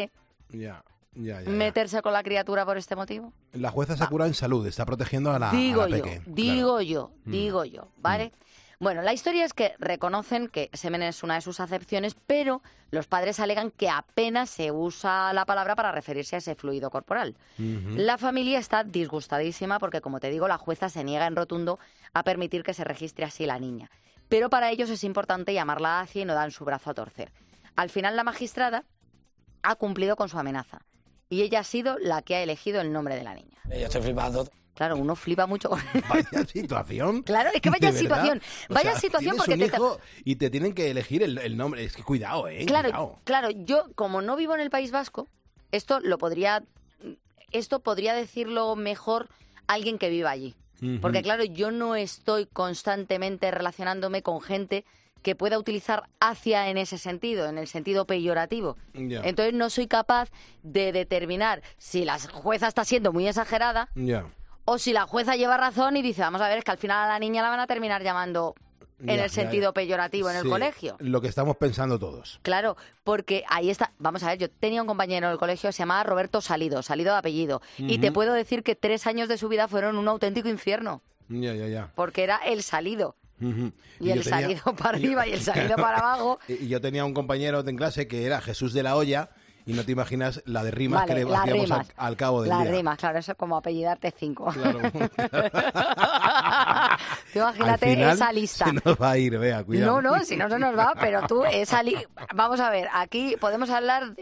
Ya. meterse con la criatura por este motivo? La jueza Sakura en salud está protegiendo a la peque. Digo yo, ¿vale? Bueno, la historia es que reconocen que semen es una de sus acepciones, pero los padres alegan que apenas se usa la palabra para referirse a ese fluido corporal. La familia está disgustadísima porque, como te digo, la jueza se niega en rotundo a permitir que se registre así la niña. Pero para ellos es importante llamarla hacia y no dan su brazo a torcer. Al final, la magistrada ha cumplido con su amenaza y ella ha sido la que ha elegido el nombre de la niña. Yo estoy flipando. Claro, uno flipa mucho. Vaya situación. Claro, es que vaya situación. Vaya situación porque tienes un hijo y te tienen que elegir el nombre. Es que cuidado, Claro, yo como no vivo en el País Vasco, esto podría decirlo mejor alguien que viva allí. Porque claro, yo no estoy constantemente relacionándome con gente que pueda utilizar hacia en ese sentido, en el sentido peyorativo. Ya. Entonces no soy capaz de determinar si la jueza está siendo muy exagerada o si la jueza lleva razón y dice, vamos a ver, es que al final a la niña la van a terminar llamando en el sentido peyorativo en el colegio. Lo que estamos pensando todos. Claro, porque ahí está. Vamos a ver, yo tenía un compañero en el colegio que se llamaba Roberto Salido de apellido. Y te puedo decir que 3 años de su vida fueron un auténtico infierno. Ya. Porque era el salido. Y el salido para arriba y el salido para abajo. Y yo tenía un compañero en clase que era Jesús de la Olla. Y no te imaginas la de rimas que le hacíamos al cabo del día. Las rimas, claro, eso es como apellidarte 5. Claro. Tú imagínate esa lista. Se nos va a ir, vea, cuidado. No, si no se nos va, pero tú esa vamos a ver, aquí podemos hablar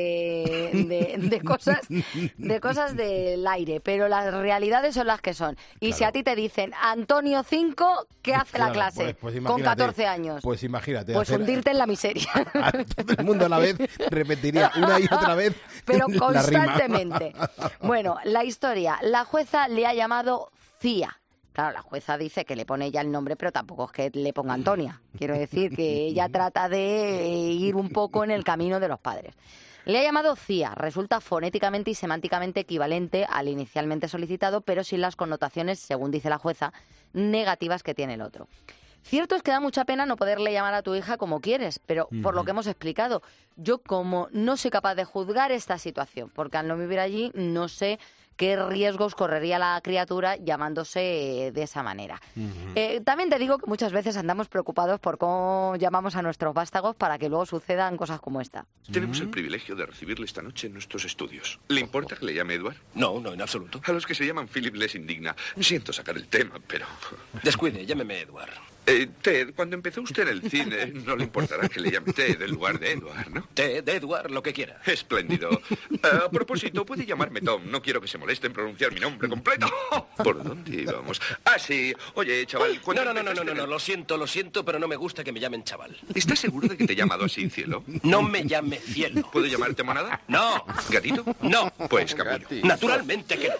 de cosas del aire, pero las realidades son las que son. Y si a ti te dicen Antonio 5, ¿qué hace la clase? Pues con 14 años. Pues imagínate. Pues hundirte en la miseria. A todo el mundo a la vez repetiría una y otra vez. Pero constantemente. Bueno, la historia. La jueza le ha llamado Cía. Claro, la jueza dice que le pone ya el nombre, pero tampoco es que le ponga Antonia. Quiero decir que ella trata de ir un poco en el camino de los padres. Le ha llamado Cía. Resulta fonéticamente y semánticamente equivalente al inicialmente solicitado, pero sin las connotaciones, según dice la jueza, negativas que tiene el otro. Cierto es que da mucha pena no poderle llamar a tu hija como quieres, pero por lo que hemos explicado, yo como no soy capaz de juzgar esta situación, porque al no vivir allí no sé qué riesgos correría la criatura llamándose de esa manera. También te digo que muchas veces andamos preocupados por cómo llamamos a nuestros vástagos para que luego sucedan cosas como esta. Tenemos el privilegio de recibirle esta noche en nuestros estudios. ¿Le importa que le llame Edward? No, en absoluto. A los que se llaman Philip les indigna. Siento sacar el tema, pero... Descuide, llámeme Edward. Ted, cuando empezó usted en el cine, no le importará que le llame Ted en lugar de Edward, ¿no? Ted, Edward, lo que quiera. Espléndido. A propósito, puede llamarme Tom. No quiero que se moleste en pronunciar mi nombre completo. ¿Por dónde íbamos? Ah, sí. Oye, chaval... No, lo siento, pero no me gusta que me llamen chaval. ¿Estás seguro de que te he llamado así, cielo? No me llame cielo. ¿Puedo llamarte monada? No. ¿Gatito? No. Pues capullo. Naturalmente que no.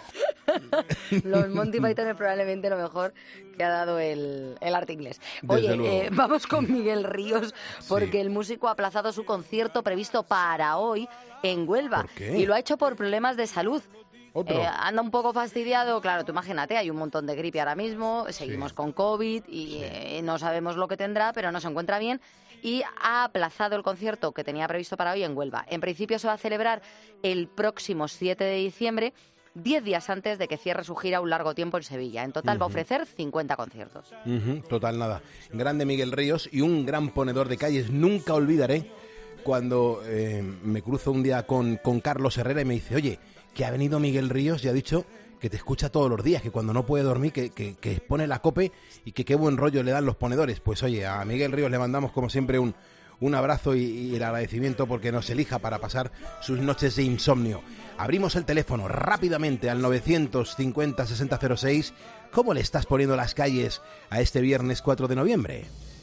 Los Monty Python es probablemente lo mejor que ha dado el arte inglés. Oye, vamos con Miguel Ríos, porque el músico ha aplazado su concierto previsto para hoy en Huelva. ¿Por qué? Y lo ha hecho por problemas de salud. ¿Otro? Anda un poco fastidiado, claro, tú imagínate, hay un montón de gripe ahora mismo, seguimos con COVID y no sabemos lo que tendrá, pero no se encuentra bien. Y ha aplazado el concierto que tenía previsto para hoy en Huelva. En principio se va a celebrar el próximo 7 de diciembre, 10 días antes de que cierre su gira un largo tiempo en Sevilla. En total va a ofrecer 50 conciertos. Total, nada. Grande Miguel Ríos y un gran ponedor de calles. Nunca olvidaré cuando me cruzo un día con Carlos Herrera y me dice, oye, que ha venido Miguel Ríos y ha dicho que te escucha todos los días, que cuando no puede dormir, que pone la COPE y que qué buen rollo le dan los ponedores. Pues oye, a Miguel Ríos le mandamos como siempre un abrazo y el agradecimiento porque nos elija para pasar sus noches de insomnio. Abrimos el teléfono rápidamente al 950-6006. ¿Cómo le estás poniendo las calles a este viernes 4 de noviembre?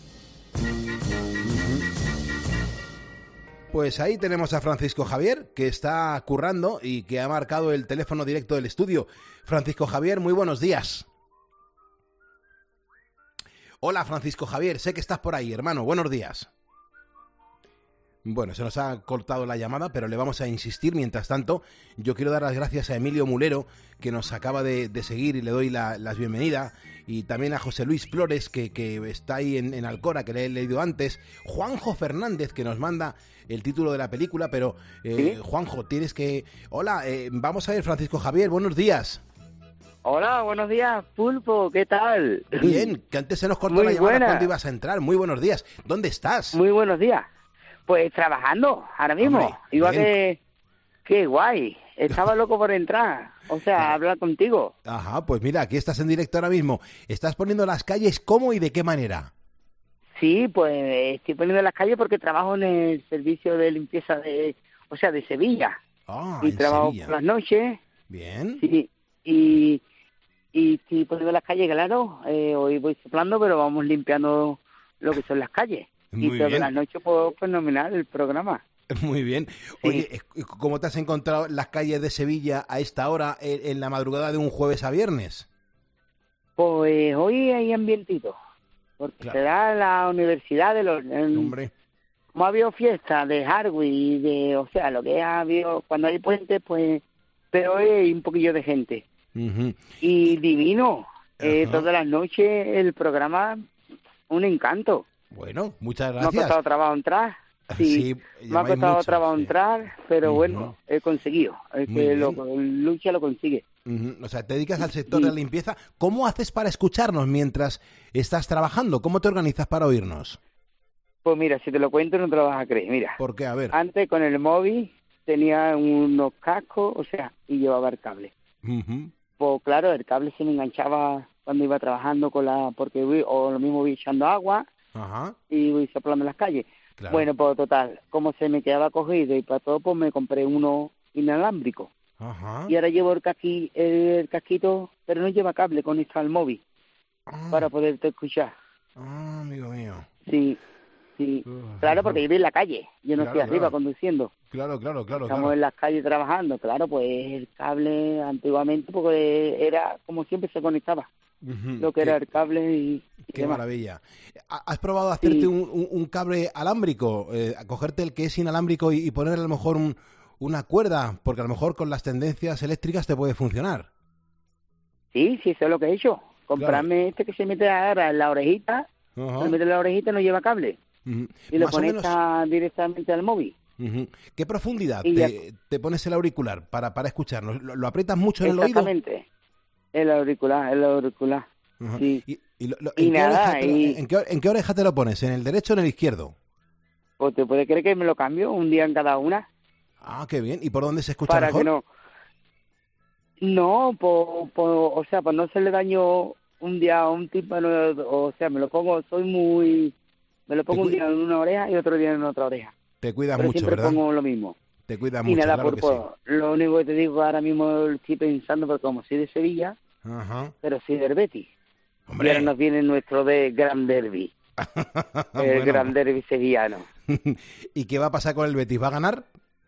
Pues ahí tenemos a Francisco Javier, que está currando y que ha marcado el teléfono directo del estudio. Francisco Javier, muy buenos días. Hola, Francisco Javier, sé que estás por ahí, hermano, buenos días. Bueno, se nos ha cortado la llamada, pero le vamos a insistir. Mientras tanto, yo quiero dar las gracias a Emilio Mulero, que nos acaba de seguir, y le doy las bienvenidas. Y también a José Luis Flores, que está ahí en Alcora, que le he leído antes. Juanjo Fernández, que nos manda el título de la película, pero ¿Sí? Juanjo, tienes que... Hola, vamos a ver, Francisco Javier, buenos días. Hola, buenos días, Pulpo, ¿qué tal? Bien, que antes se nos cortó Muy la llamada buena. cuando ibas a entrar. Muy buenos días. ¿Dónde estás? Muy buenos días. Pues trabajando, ahora mismo. Hombre, Igual bien. que... Qué guay. Estaba loco por entrar. O sea, hablar contigo. Ajá, pues mira, aquí estás en directo ahora mismo. ¿Estás poniendo las calles cómo y de qué manera? Sí, pues estoy poniendo las calles porque trabajo en el servicio de limpieza de Sevilla. Ah, Y en trabajo Sevilla. por las noches. Bien. Sí, y estoy poniendo las calles, claro. Hoy voy soplando, pero vamos limpiando lo que son las calles. Muy y todas bien. las noches, pues, fenomenal el programa. Muy bien. Oye, ¿cómo te has encontrado las calles de Sevilla a esta hora, en la madrugada de un jueves a viernes? Pues hoy hay ambientito, porque Claro. será la universidad de los... Hombre. Como ha habido fiesta de Hardware y de... O sea, lo que ha habido... Cuando hay puentes, pues... Pero hoy hay un poquillo de gente. Ujú. Y divino. Todas las noches el programa, un encanto. Bueno, muchas Me ha gracias. costado trabajo entrar. Sí, Sí, me ha lleváis costado mucho, trabajo sí. entrar, pero bueno, he conseguido. Es Muy que bien. lucha lo consigue. Ujú. O sea, te dedicas al sector de la limpieza. ¿Cómo haces para escucharnos mientras estás trabajando? ¿Cómo te organizas para oírnos? Pues mira, si te lo cuento no te lo vas a creer. Mira, ¿Por qué? A ver. antes con el móvil tenía unos cascos, o sea, y llevaba el cable. Ujú. Pues claro, el cable se me enganchaba cuando iba trabajando porque o lo mismo voy echando agua Ajá. y voy soplando en las calles. Claro. Bueno, pues total, como se me quedaba cogido y para todo, pues me compré uno inalámbrico. Ajá. Y ahora llevo el casquito, pero no lleva cable, conectado al móvil para poderte escuchar. Ah, amigo mío. Sí, sí. Claro, porque yo voy en la calle, yo no Claro, estoy arriba claro. conduciendo. Claro. Estamos en las calles trabajando, claro, pues el cable antiguamente, porque era como siempre se conectaba, Ujú. lo que era el cable y Qué demás. maravilla. ¿Has probado hacerte Sí. un cable alámbrico? A cogerte el que es inalámbrico y poner a lo mejor una cuerda, porque a lo mejor con las tendencias eléctricas te puede funcionar. Sí, eso es lo que he hecho. Comprarme este que se mete ahora en la orejita, Ajá. se mete en la orejita y no lleva cable. Ujú. Y lo Más o menos. conecta directamente al móvil. Ujú. ¿Qué profundidad Y ya- te pones el auricular para escucharnos? ¿Lo aprietas mucho en el oído? Exactamente. El auricular. Ajá. Sí. ¿Y Y en, qué nada, oreja en qué oreja te lo pones? ¿En el derecho o en el izquierdo? Pues te puede creer que me lo cambio un día en cada una. Ah, qué bien. ¿Y por dónde se escucha Para mejor? que no... No, o sea, pues no hacerle daño un día a un tímpano, o sea, me lo pongo un día en una oreja y otro día en otra oreja. Te cuidas Pero mucho, siempre ¿verdad? pongo lo mismo. Te cuidas Y mucho, nada, claro que sí. lo único que te digo ahora mismo estoy pensando, porque como soy de Sevilla, Ajá. pero soy del Betis. Hombre. Y ahora nos viene nuestro Gran Derby, el Bueno. Gran Derby sevillano. ¿Y qué va a pasar con el Betis? ¿Va a ganar?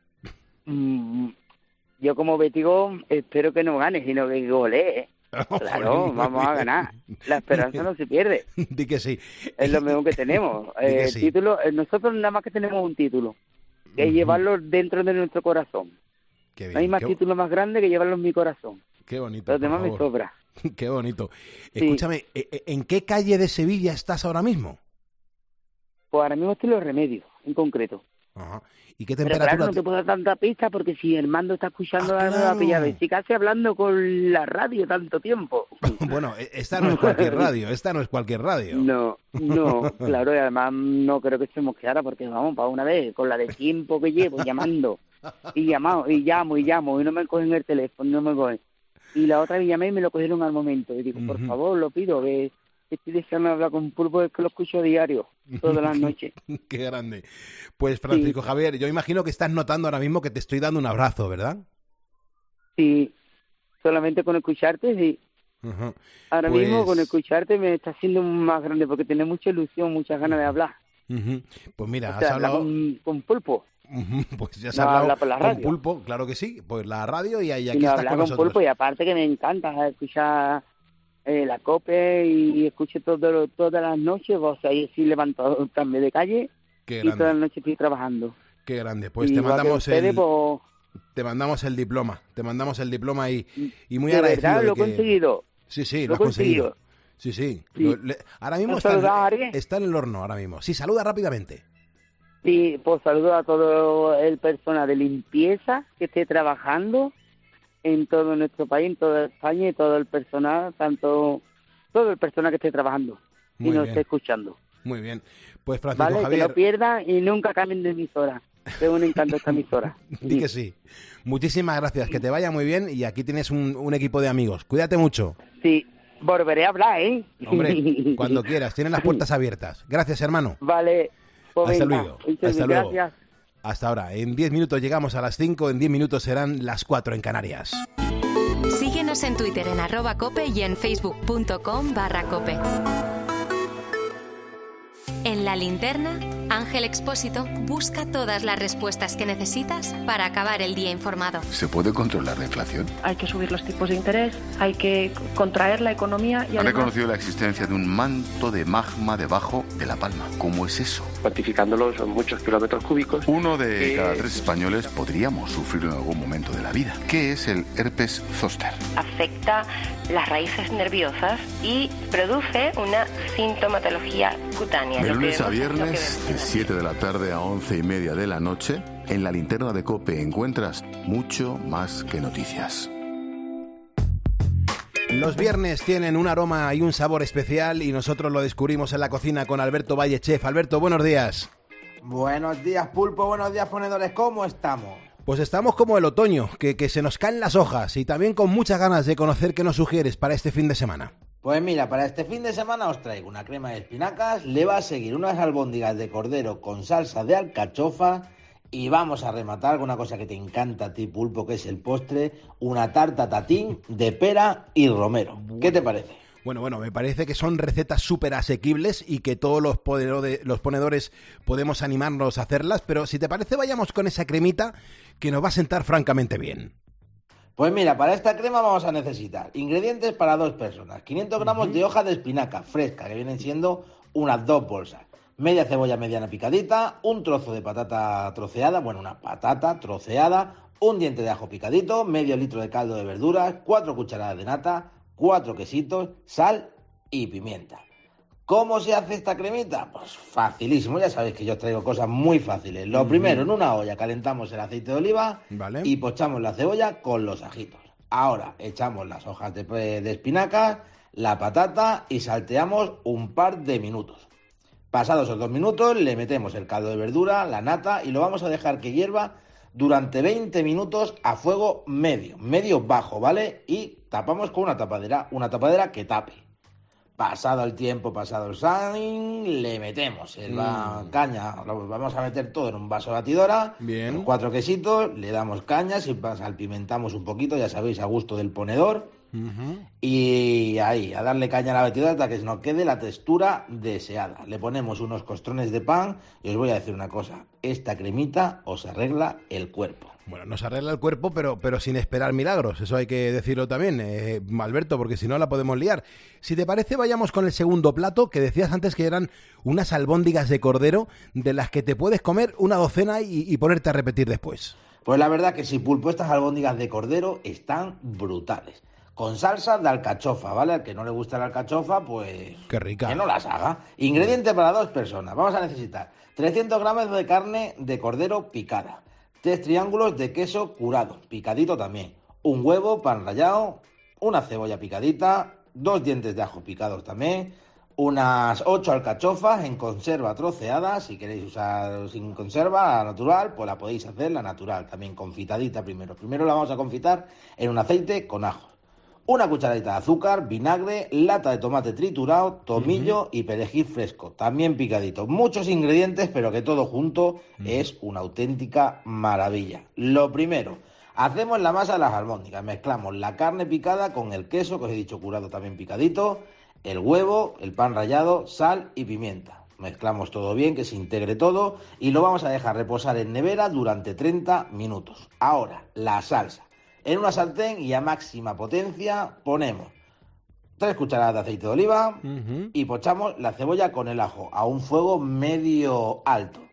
Yo como betigo espero que no gane, sino que golee. Claro, vamos a ganar. La esperanza no se pierde. Di que sí. Es lo mejor que tenemos. Di que El sí. título, nosotros nada más que tenemos un título, que es llevarlo dentro de nuestro corazón. Qué bien. No hay más qué, título más grande que llevarlo en mi corazón. qué bonito. Los por demás me favor. sobra. Qué bonito. Sí. Escúchame, ¿en qué calle de Sevilla estás ahora mismo? Pues ahora mismo estoy en Los Remedios, en concreto. Ajá. ¿Y qué Pero temperatura? claro, no te puedo dar tanta pista porque si el mando está escuchando la claro. me va a pillar. Estoy casi hablando con la radio tanto tiempo. Bueno, esta no es cualquier radio, esta no es cualquier radio. No, claro, y además no creo que estemos claros porque vamos, para una vez, con la de tiempo que llevo llamando, y llamo, y no me cogen el teléfono, no me cogen. Y la otra vez llamé y me lo cogieron al momento. Y digo, por favor, lo pido, que estoy deseando hablar con Pulpo, es que lo escucho a diario, todas las noches. Qué grande. Pues Francisco Javier, yo imagino que estás notando ahora mismo que te estoy dando un abrazo, ¿verdad? Sí, solamente con escucharte, sí. Ajá. Ahora Pues- mismo con escucharte me está haciendo más grande porque tengo mucha ilusión, muchas ganas de hablar. Ujú. Pues mira, O sea, has hablar hablado... con Pulpo. Ujú, pues ya has No, hablado habla por la con radio. Pulpo, claro que sí, pues la radio y aquí Y no estás hablar con con nosotros. Pulpo y aparte que me encanta escuchar la COPE y escucho todas las noches, o sea, yo sí levanto también de calle Qué y grande. todas las noches estoy trabajando. Qué grande. Pues Y te igual que mandamos ustedes, pues, te mandamos el diploma. Te mandamos el diploma y muy de agradecido. verdad, de lo he que- conseguido. Sí, sí, Lo lo has he conseguido. conseguido. Sí, sí. Sí. Ahora mismo ¿No está, saludas a alguien? está en el horno, ahora mismo. Sí, saluda rápidamente. Sí, pues saludo a todo el personal de limpieza que esté trabajando en todo nuestro país, en toda España y todo el personal, todo el personal que esté trabajando Muy y nos bien. esté escuchando. Muy bien. Pues Francisco ¿Vale? Que Javier, no pierdan y nunca cambien de emisora. Es un encanto esta emisora. di que sí. Muchísimas gracias, que te vaya muy bien y aquí tienes un equipo de amigos. Cuídate mucho. Sí, volveré a hablar, ¿eh? Hombre, cuando quieras, tienes las puertas abiertas. Gracias, hermano. Vale, pues Hasta venga, luego. muchas Hasta luego. gracias. Hasta ahora. En 10 minutos llegamos a las 5, en 10 minutos serán las 4 en Canarias. Síguenos en Twitter en @cope y en facebook.com/cope. En La Linterna, Ángel Expósito busca todas las respuestas que necesitas para acabar el día informado. ¿Se puede controlar la inflación? Hay que subir los tipos de interés, hay que contraer la economía y Han además... reconocido la existencia de un manto de magma debajo de La Palma. ¿Cómo es eso? Cuantificándolo son muchos kilómetros cúbicos. Uno de cada 3 españoles podríamos sufrirlo en algún momento de la vida. ¿Qué es el herpes zóster? Afecta las raíces nerviosas y produce una sintomatología cutánea. De lo que lunes a vemos es lo que viernes, de 7 de la tarde a 11:30 de la noche, en la linterna de COPE encuentras mucho más que noticias. Los viernes tienen un aroma y un sabor especial y nosotros lo descubrimos en la cocina con Alberto Valle, chef. Alberto, buenos días. Buenos días, Pulpo, buenos días, ponedores, ¿cómo estamos? Pues estamos como el otoño, que se nos caen las hojas y también con muchas ganas de conocer qué nos sugieres para este fin de semana. Pues mira, para este fin de semana os traigo una crema de espinacas, le va a seguir unas albóndigas de cordero con salsa de alcachofa y vamos a rematar con una cosa que te encanta a ti, Pulpo, que es el postre, una tarta tatín de pera y romero. ¿Qué te parece? Bueno, me parece que son recetas súper asequibles y que todos los ponedores podemos animarnos a hacerlas, pero si te parece vayamos con esa cremita que nos va a sentar francamente bien. Pues mira, para esta crema vamos a necesitar ingredientes para 2 personas, 500 gramos de hoja de espinaca fresca, que vienen siendo unas 2 bolsas, media cebolla mediana picadita, un trozo de patata troceada, una patata troceada, un diente de ajo picadito, medio litro de caldo de verduras, 4 cucharadas de nata, 4 quesitos, sal y pimienta. ¿Cómo se hace esta cremita? Pues facilísimo, ya sabéis que yo os traigo cosas muy fáciles. Lo primero, en una olla calentamos el aceite de oliva y pochamos la cebolla con los ajitos. Ahora echamos las hojas de espinaca, la patata y salteamos un par de minutos. Pasados esos 2 minutos le metemos el caldo de verdura, la nata y lo vamos a dejar que hierva durante 20 minutos a fuego medio bajo, ¿vale? Y tapamos con una tapadera que tape. Pasado el tiempo, pasado el saling, le metemos caña, lo vamos a meter todo en un vaso batidora, Bien. los 4 quesitos, le damos caña, salpimentamos un poquito, ya sabéis, a gusto del ponedor, y ahí, a darle caña a la batidora hasta que nos quede la textura deseada. Le ponemos unos costrones de pan y os voy a decir una cosa, esta cremita os arregla el cuerpo. Bueno, nos arregla el cuerpo, pero sin esperar milagros, eso hay que decirlo también, Alberto, porque si no la podemos liar. Si te parece, vayamos con el segundo plato, que decías antes que eran unas albóndigas de cordero, de las que te puedes comer una docena y ponerte a repetir después. Pues la verdad que sí, Pulpo, estas albóndigas de cordero están brutales. Con salsa de alcachofa, ¿vale? Al que no le gusta la alcachofa, pues... ¡Qué rica! Que no las haga. Ingredientes para 2 personas. Vamos a necesitar 300 gramos de carne de cordero picada, 3 triángulos de queso curado, picadito también, un huevo, pan rallado, una cebolla picadita, 2 dientes de ajo picados también, unas 8 alcachofas en conserva troceadas. Si queréis usar sin conserva, natural, pues la podéis hacer la natural, también confitadita primero. Primero la vamos a confitar en un aceite con ajo. Una cucharadita de azúcar, vinagre, lata de tomate triturado, tomillo y perejil fresco, también picadito. Muchos ingredientes, pero que todo junto es una auténtica maravilla. Lo primero, hacemos la masa de las albóndigas. Mezclamos la carne picada con el queso, que os he dicho curado también picadito, el huevo, el pan rallado, sal y pimienta. Mezclamos todo bien, que se integre todo y lo vamos a dejar reposar en nevera durante 30 minutos. Ahora, la salsa. En una sartén y a máxima potencia ponemos 3 cucharadas de aceite de oliva y pochamos la cebolla con el ajo a un fuego medio alto.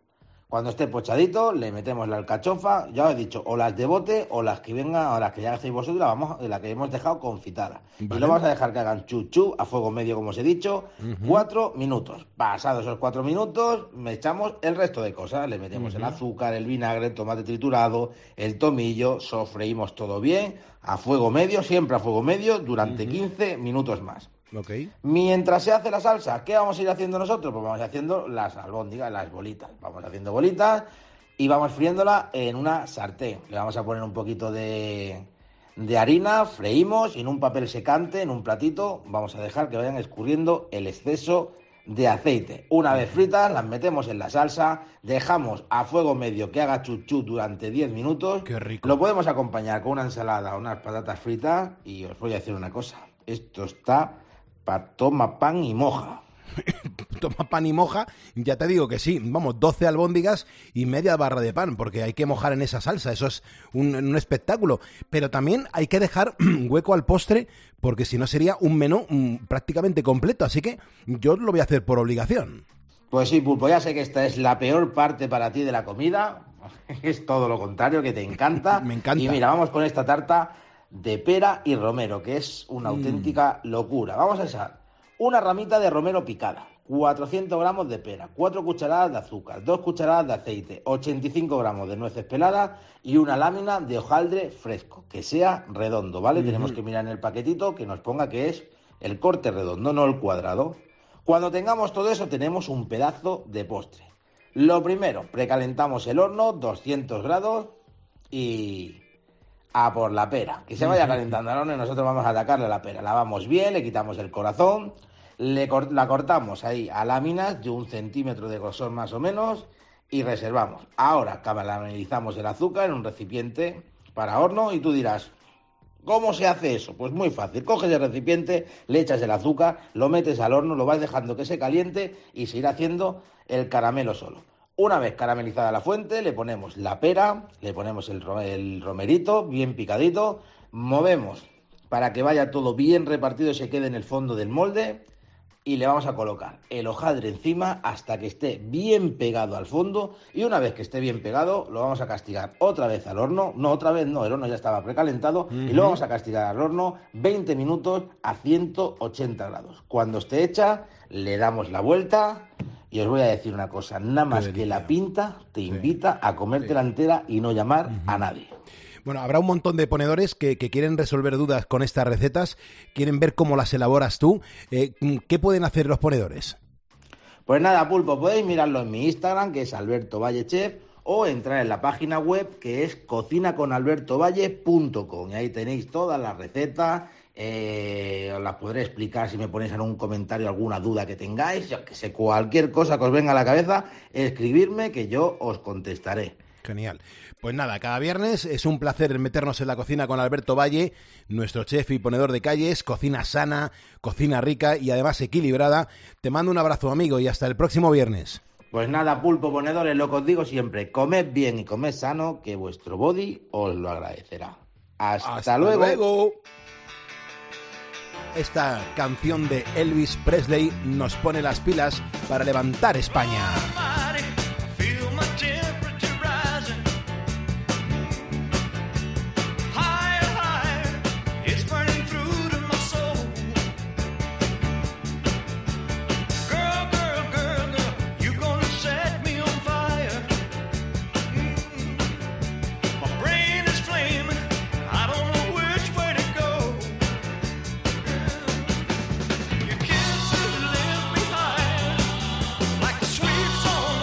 Cuando esté pochadito, le metemos la alcachofa, ya os he dicho, o las de bote o las que vengan, o las que ya hacéis vosotros, la que hemos dejado confitada. Vale. Y lo vamos a dejar que hagan chuchu a fuego medio, como os he dicho, 4 minutos. Pasados esos 4 minutos, me echamos el resto de cosas. Le metemos el azúcar, el vinagre, el tomate triturado, el tomillo, sofreímos todo bien, a fuego medio, siempre a fuego medio, durante 15 minutos más. Okay. Mientras se hace la salsa, ¿qué vamos a ir haciendo nosotros? Pues vamos haciendo las albóndigas, las bolitas. Vamos haciendo bolitas y vamos friéndola en una sartén. Le vamos a poner un poquito de harina, freímos y en un papel secante, en un platito, vamos a dejar que vayan escurriendo el exceso de aceite. Una vez fritas, las metemos en la salsa, dejamos a fuego medio que haga chuchú durante 10 minutos. Qué rico. Lo podemos acompañar con una ensalada o unas patatas fritas y os voy a decir una cosa. Esto está para toma pan y moja. Toma pan y moja, ya te digo que sí. Vamos, 12 albóndigas y media barra de pan, porque hay que mojar en esa salsa. Eso es un espectáculo. Pero también hay que dejar hueco al postre, porque si no sería un menú prácticamente completo. Así que yo lo voy a hacer por obligación. Pues sí, Pulpo, ya sé que esta es la peor parte para ti de la comida. Es todo lo contrario, que te encanta. Me encanta. Y mira, vamos con esta tarta de pera y romero, que es una auténtica locura. Vamos a echar una ramita de romero picada, 400 gramos de pera, 4 cucharadas de azúcar, 2 cucharadas de aceite, 85 gramos de nueces peladas y una lámina de hojaldre fresco, que sea redondo, ¿vale? Tenemos que mirar en el paquetito que nos ponga que es el corte redondo, no el cuadrado. Cuando tengamos todo eso, tenemos un pedazo de postre. Lo primero, precalentamos el horno, 200 grados y a por la pera, que se vaya calentando el horno y nosotros vamos a atacarle a la pera. Lavamos bien, le quitamos el corazón, la cortamos ahí a láminas de 1 centímetro de grosor más o menos y reservamos. Ahora caramelizamos el azúcar en un recipiente para horno y tú dirás, ¿cómo se hace eso? Pues muy fácil, coges el recipiente, le echas el azúcar, lo metes al horno, lo vas dejando que se caliente y se irá haciendo el caramelo solo. Una vez caramelizada la fuente, le ponemos la pera, le ponemos el romerito bien picadito, movemos para que vaya todo bien repartido y se quede en el fondo del molde y le vamos a colocar el hojaldre encima hasta que esté bien pegado al fondo y una vez que esté bien pegado lo vamos a castigar otra vez al horno, el horno ya estaba precalentado y lo vamos a castigar al horno 20 minutos a 180 grados. Cuando esté hecha, le damos la vuelta. Y os voy a decir una cosa, nada más que la pinta te invita a comértela entera y no llamar a nadie. Bueno, habrá un montón de ponedores que quieren resolver dudas con estas recetas, quieren ver cómo las elaboras tú. ¿Qué pueden hacer los ponedores? Pues nada, Pulpo, podéis mirarlo en mi Instagram, que es Alberto Valle Chef, o entrar en la página web, que es cocinaconalbertovalle.com. Y ahí tenéis todas las recetas. Os las podré explicar si me ponéis en un comentario alguna duda que tengáis, yo que sé, cualquier cosa que os venga a la cabeza, escribirme que yo os contestaré. Genial. Pues nada, cada viernes es un placer meternos en la cocina con Alberto Valle, nuestro chef y ponedor de calles, cocina sana, cocina rica y además equilibrada. Te mando un abrazo, amigo, y hasta el próximo viernes. Pues nada, Pulpo, ponedores, lo que os digo siempre, comed bien y comed sano, que vuestro body os lo agradecerá. Hasta luego. Esta canción de Elvis Presley nos pone las pilas para levantar España. Sweet song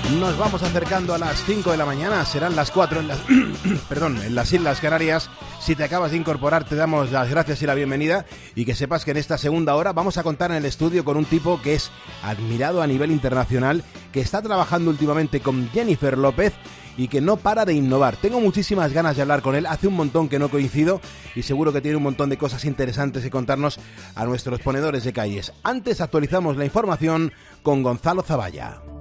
Nos vamos acercando a las 5 de la mañana, serán las 4 en las, en las Islas Canarias. Si te acabas de incorporar, te damos las gracias y la bienvenida, y que sepas que en esta segunda hora vamos a contar en el estudio con un tipo que es admirado a nivel internacional, que está trabajando últimamente con Jennifer López y que no para de innovar. Tengo muchísimas ganas de hablar con él, hace un montón que no coincido y seguro que tiene un montón de cosas interesantes que contarnos a nuestros ponedores de calles. Antes actualizamos la información con Gonzalo Zavalla.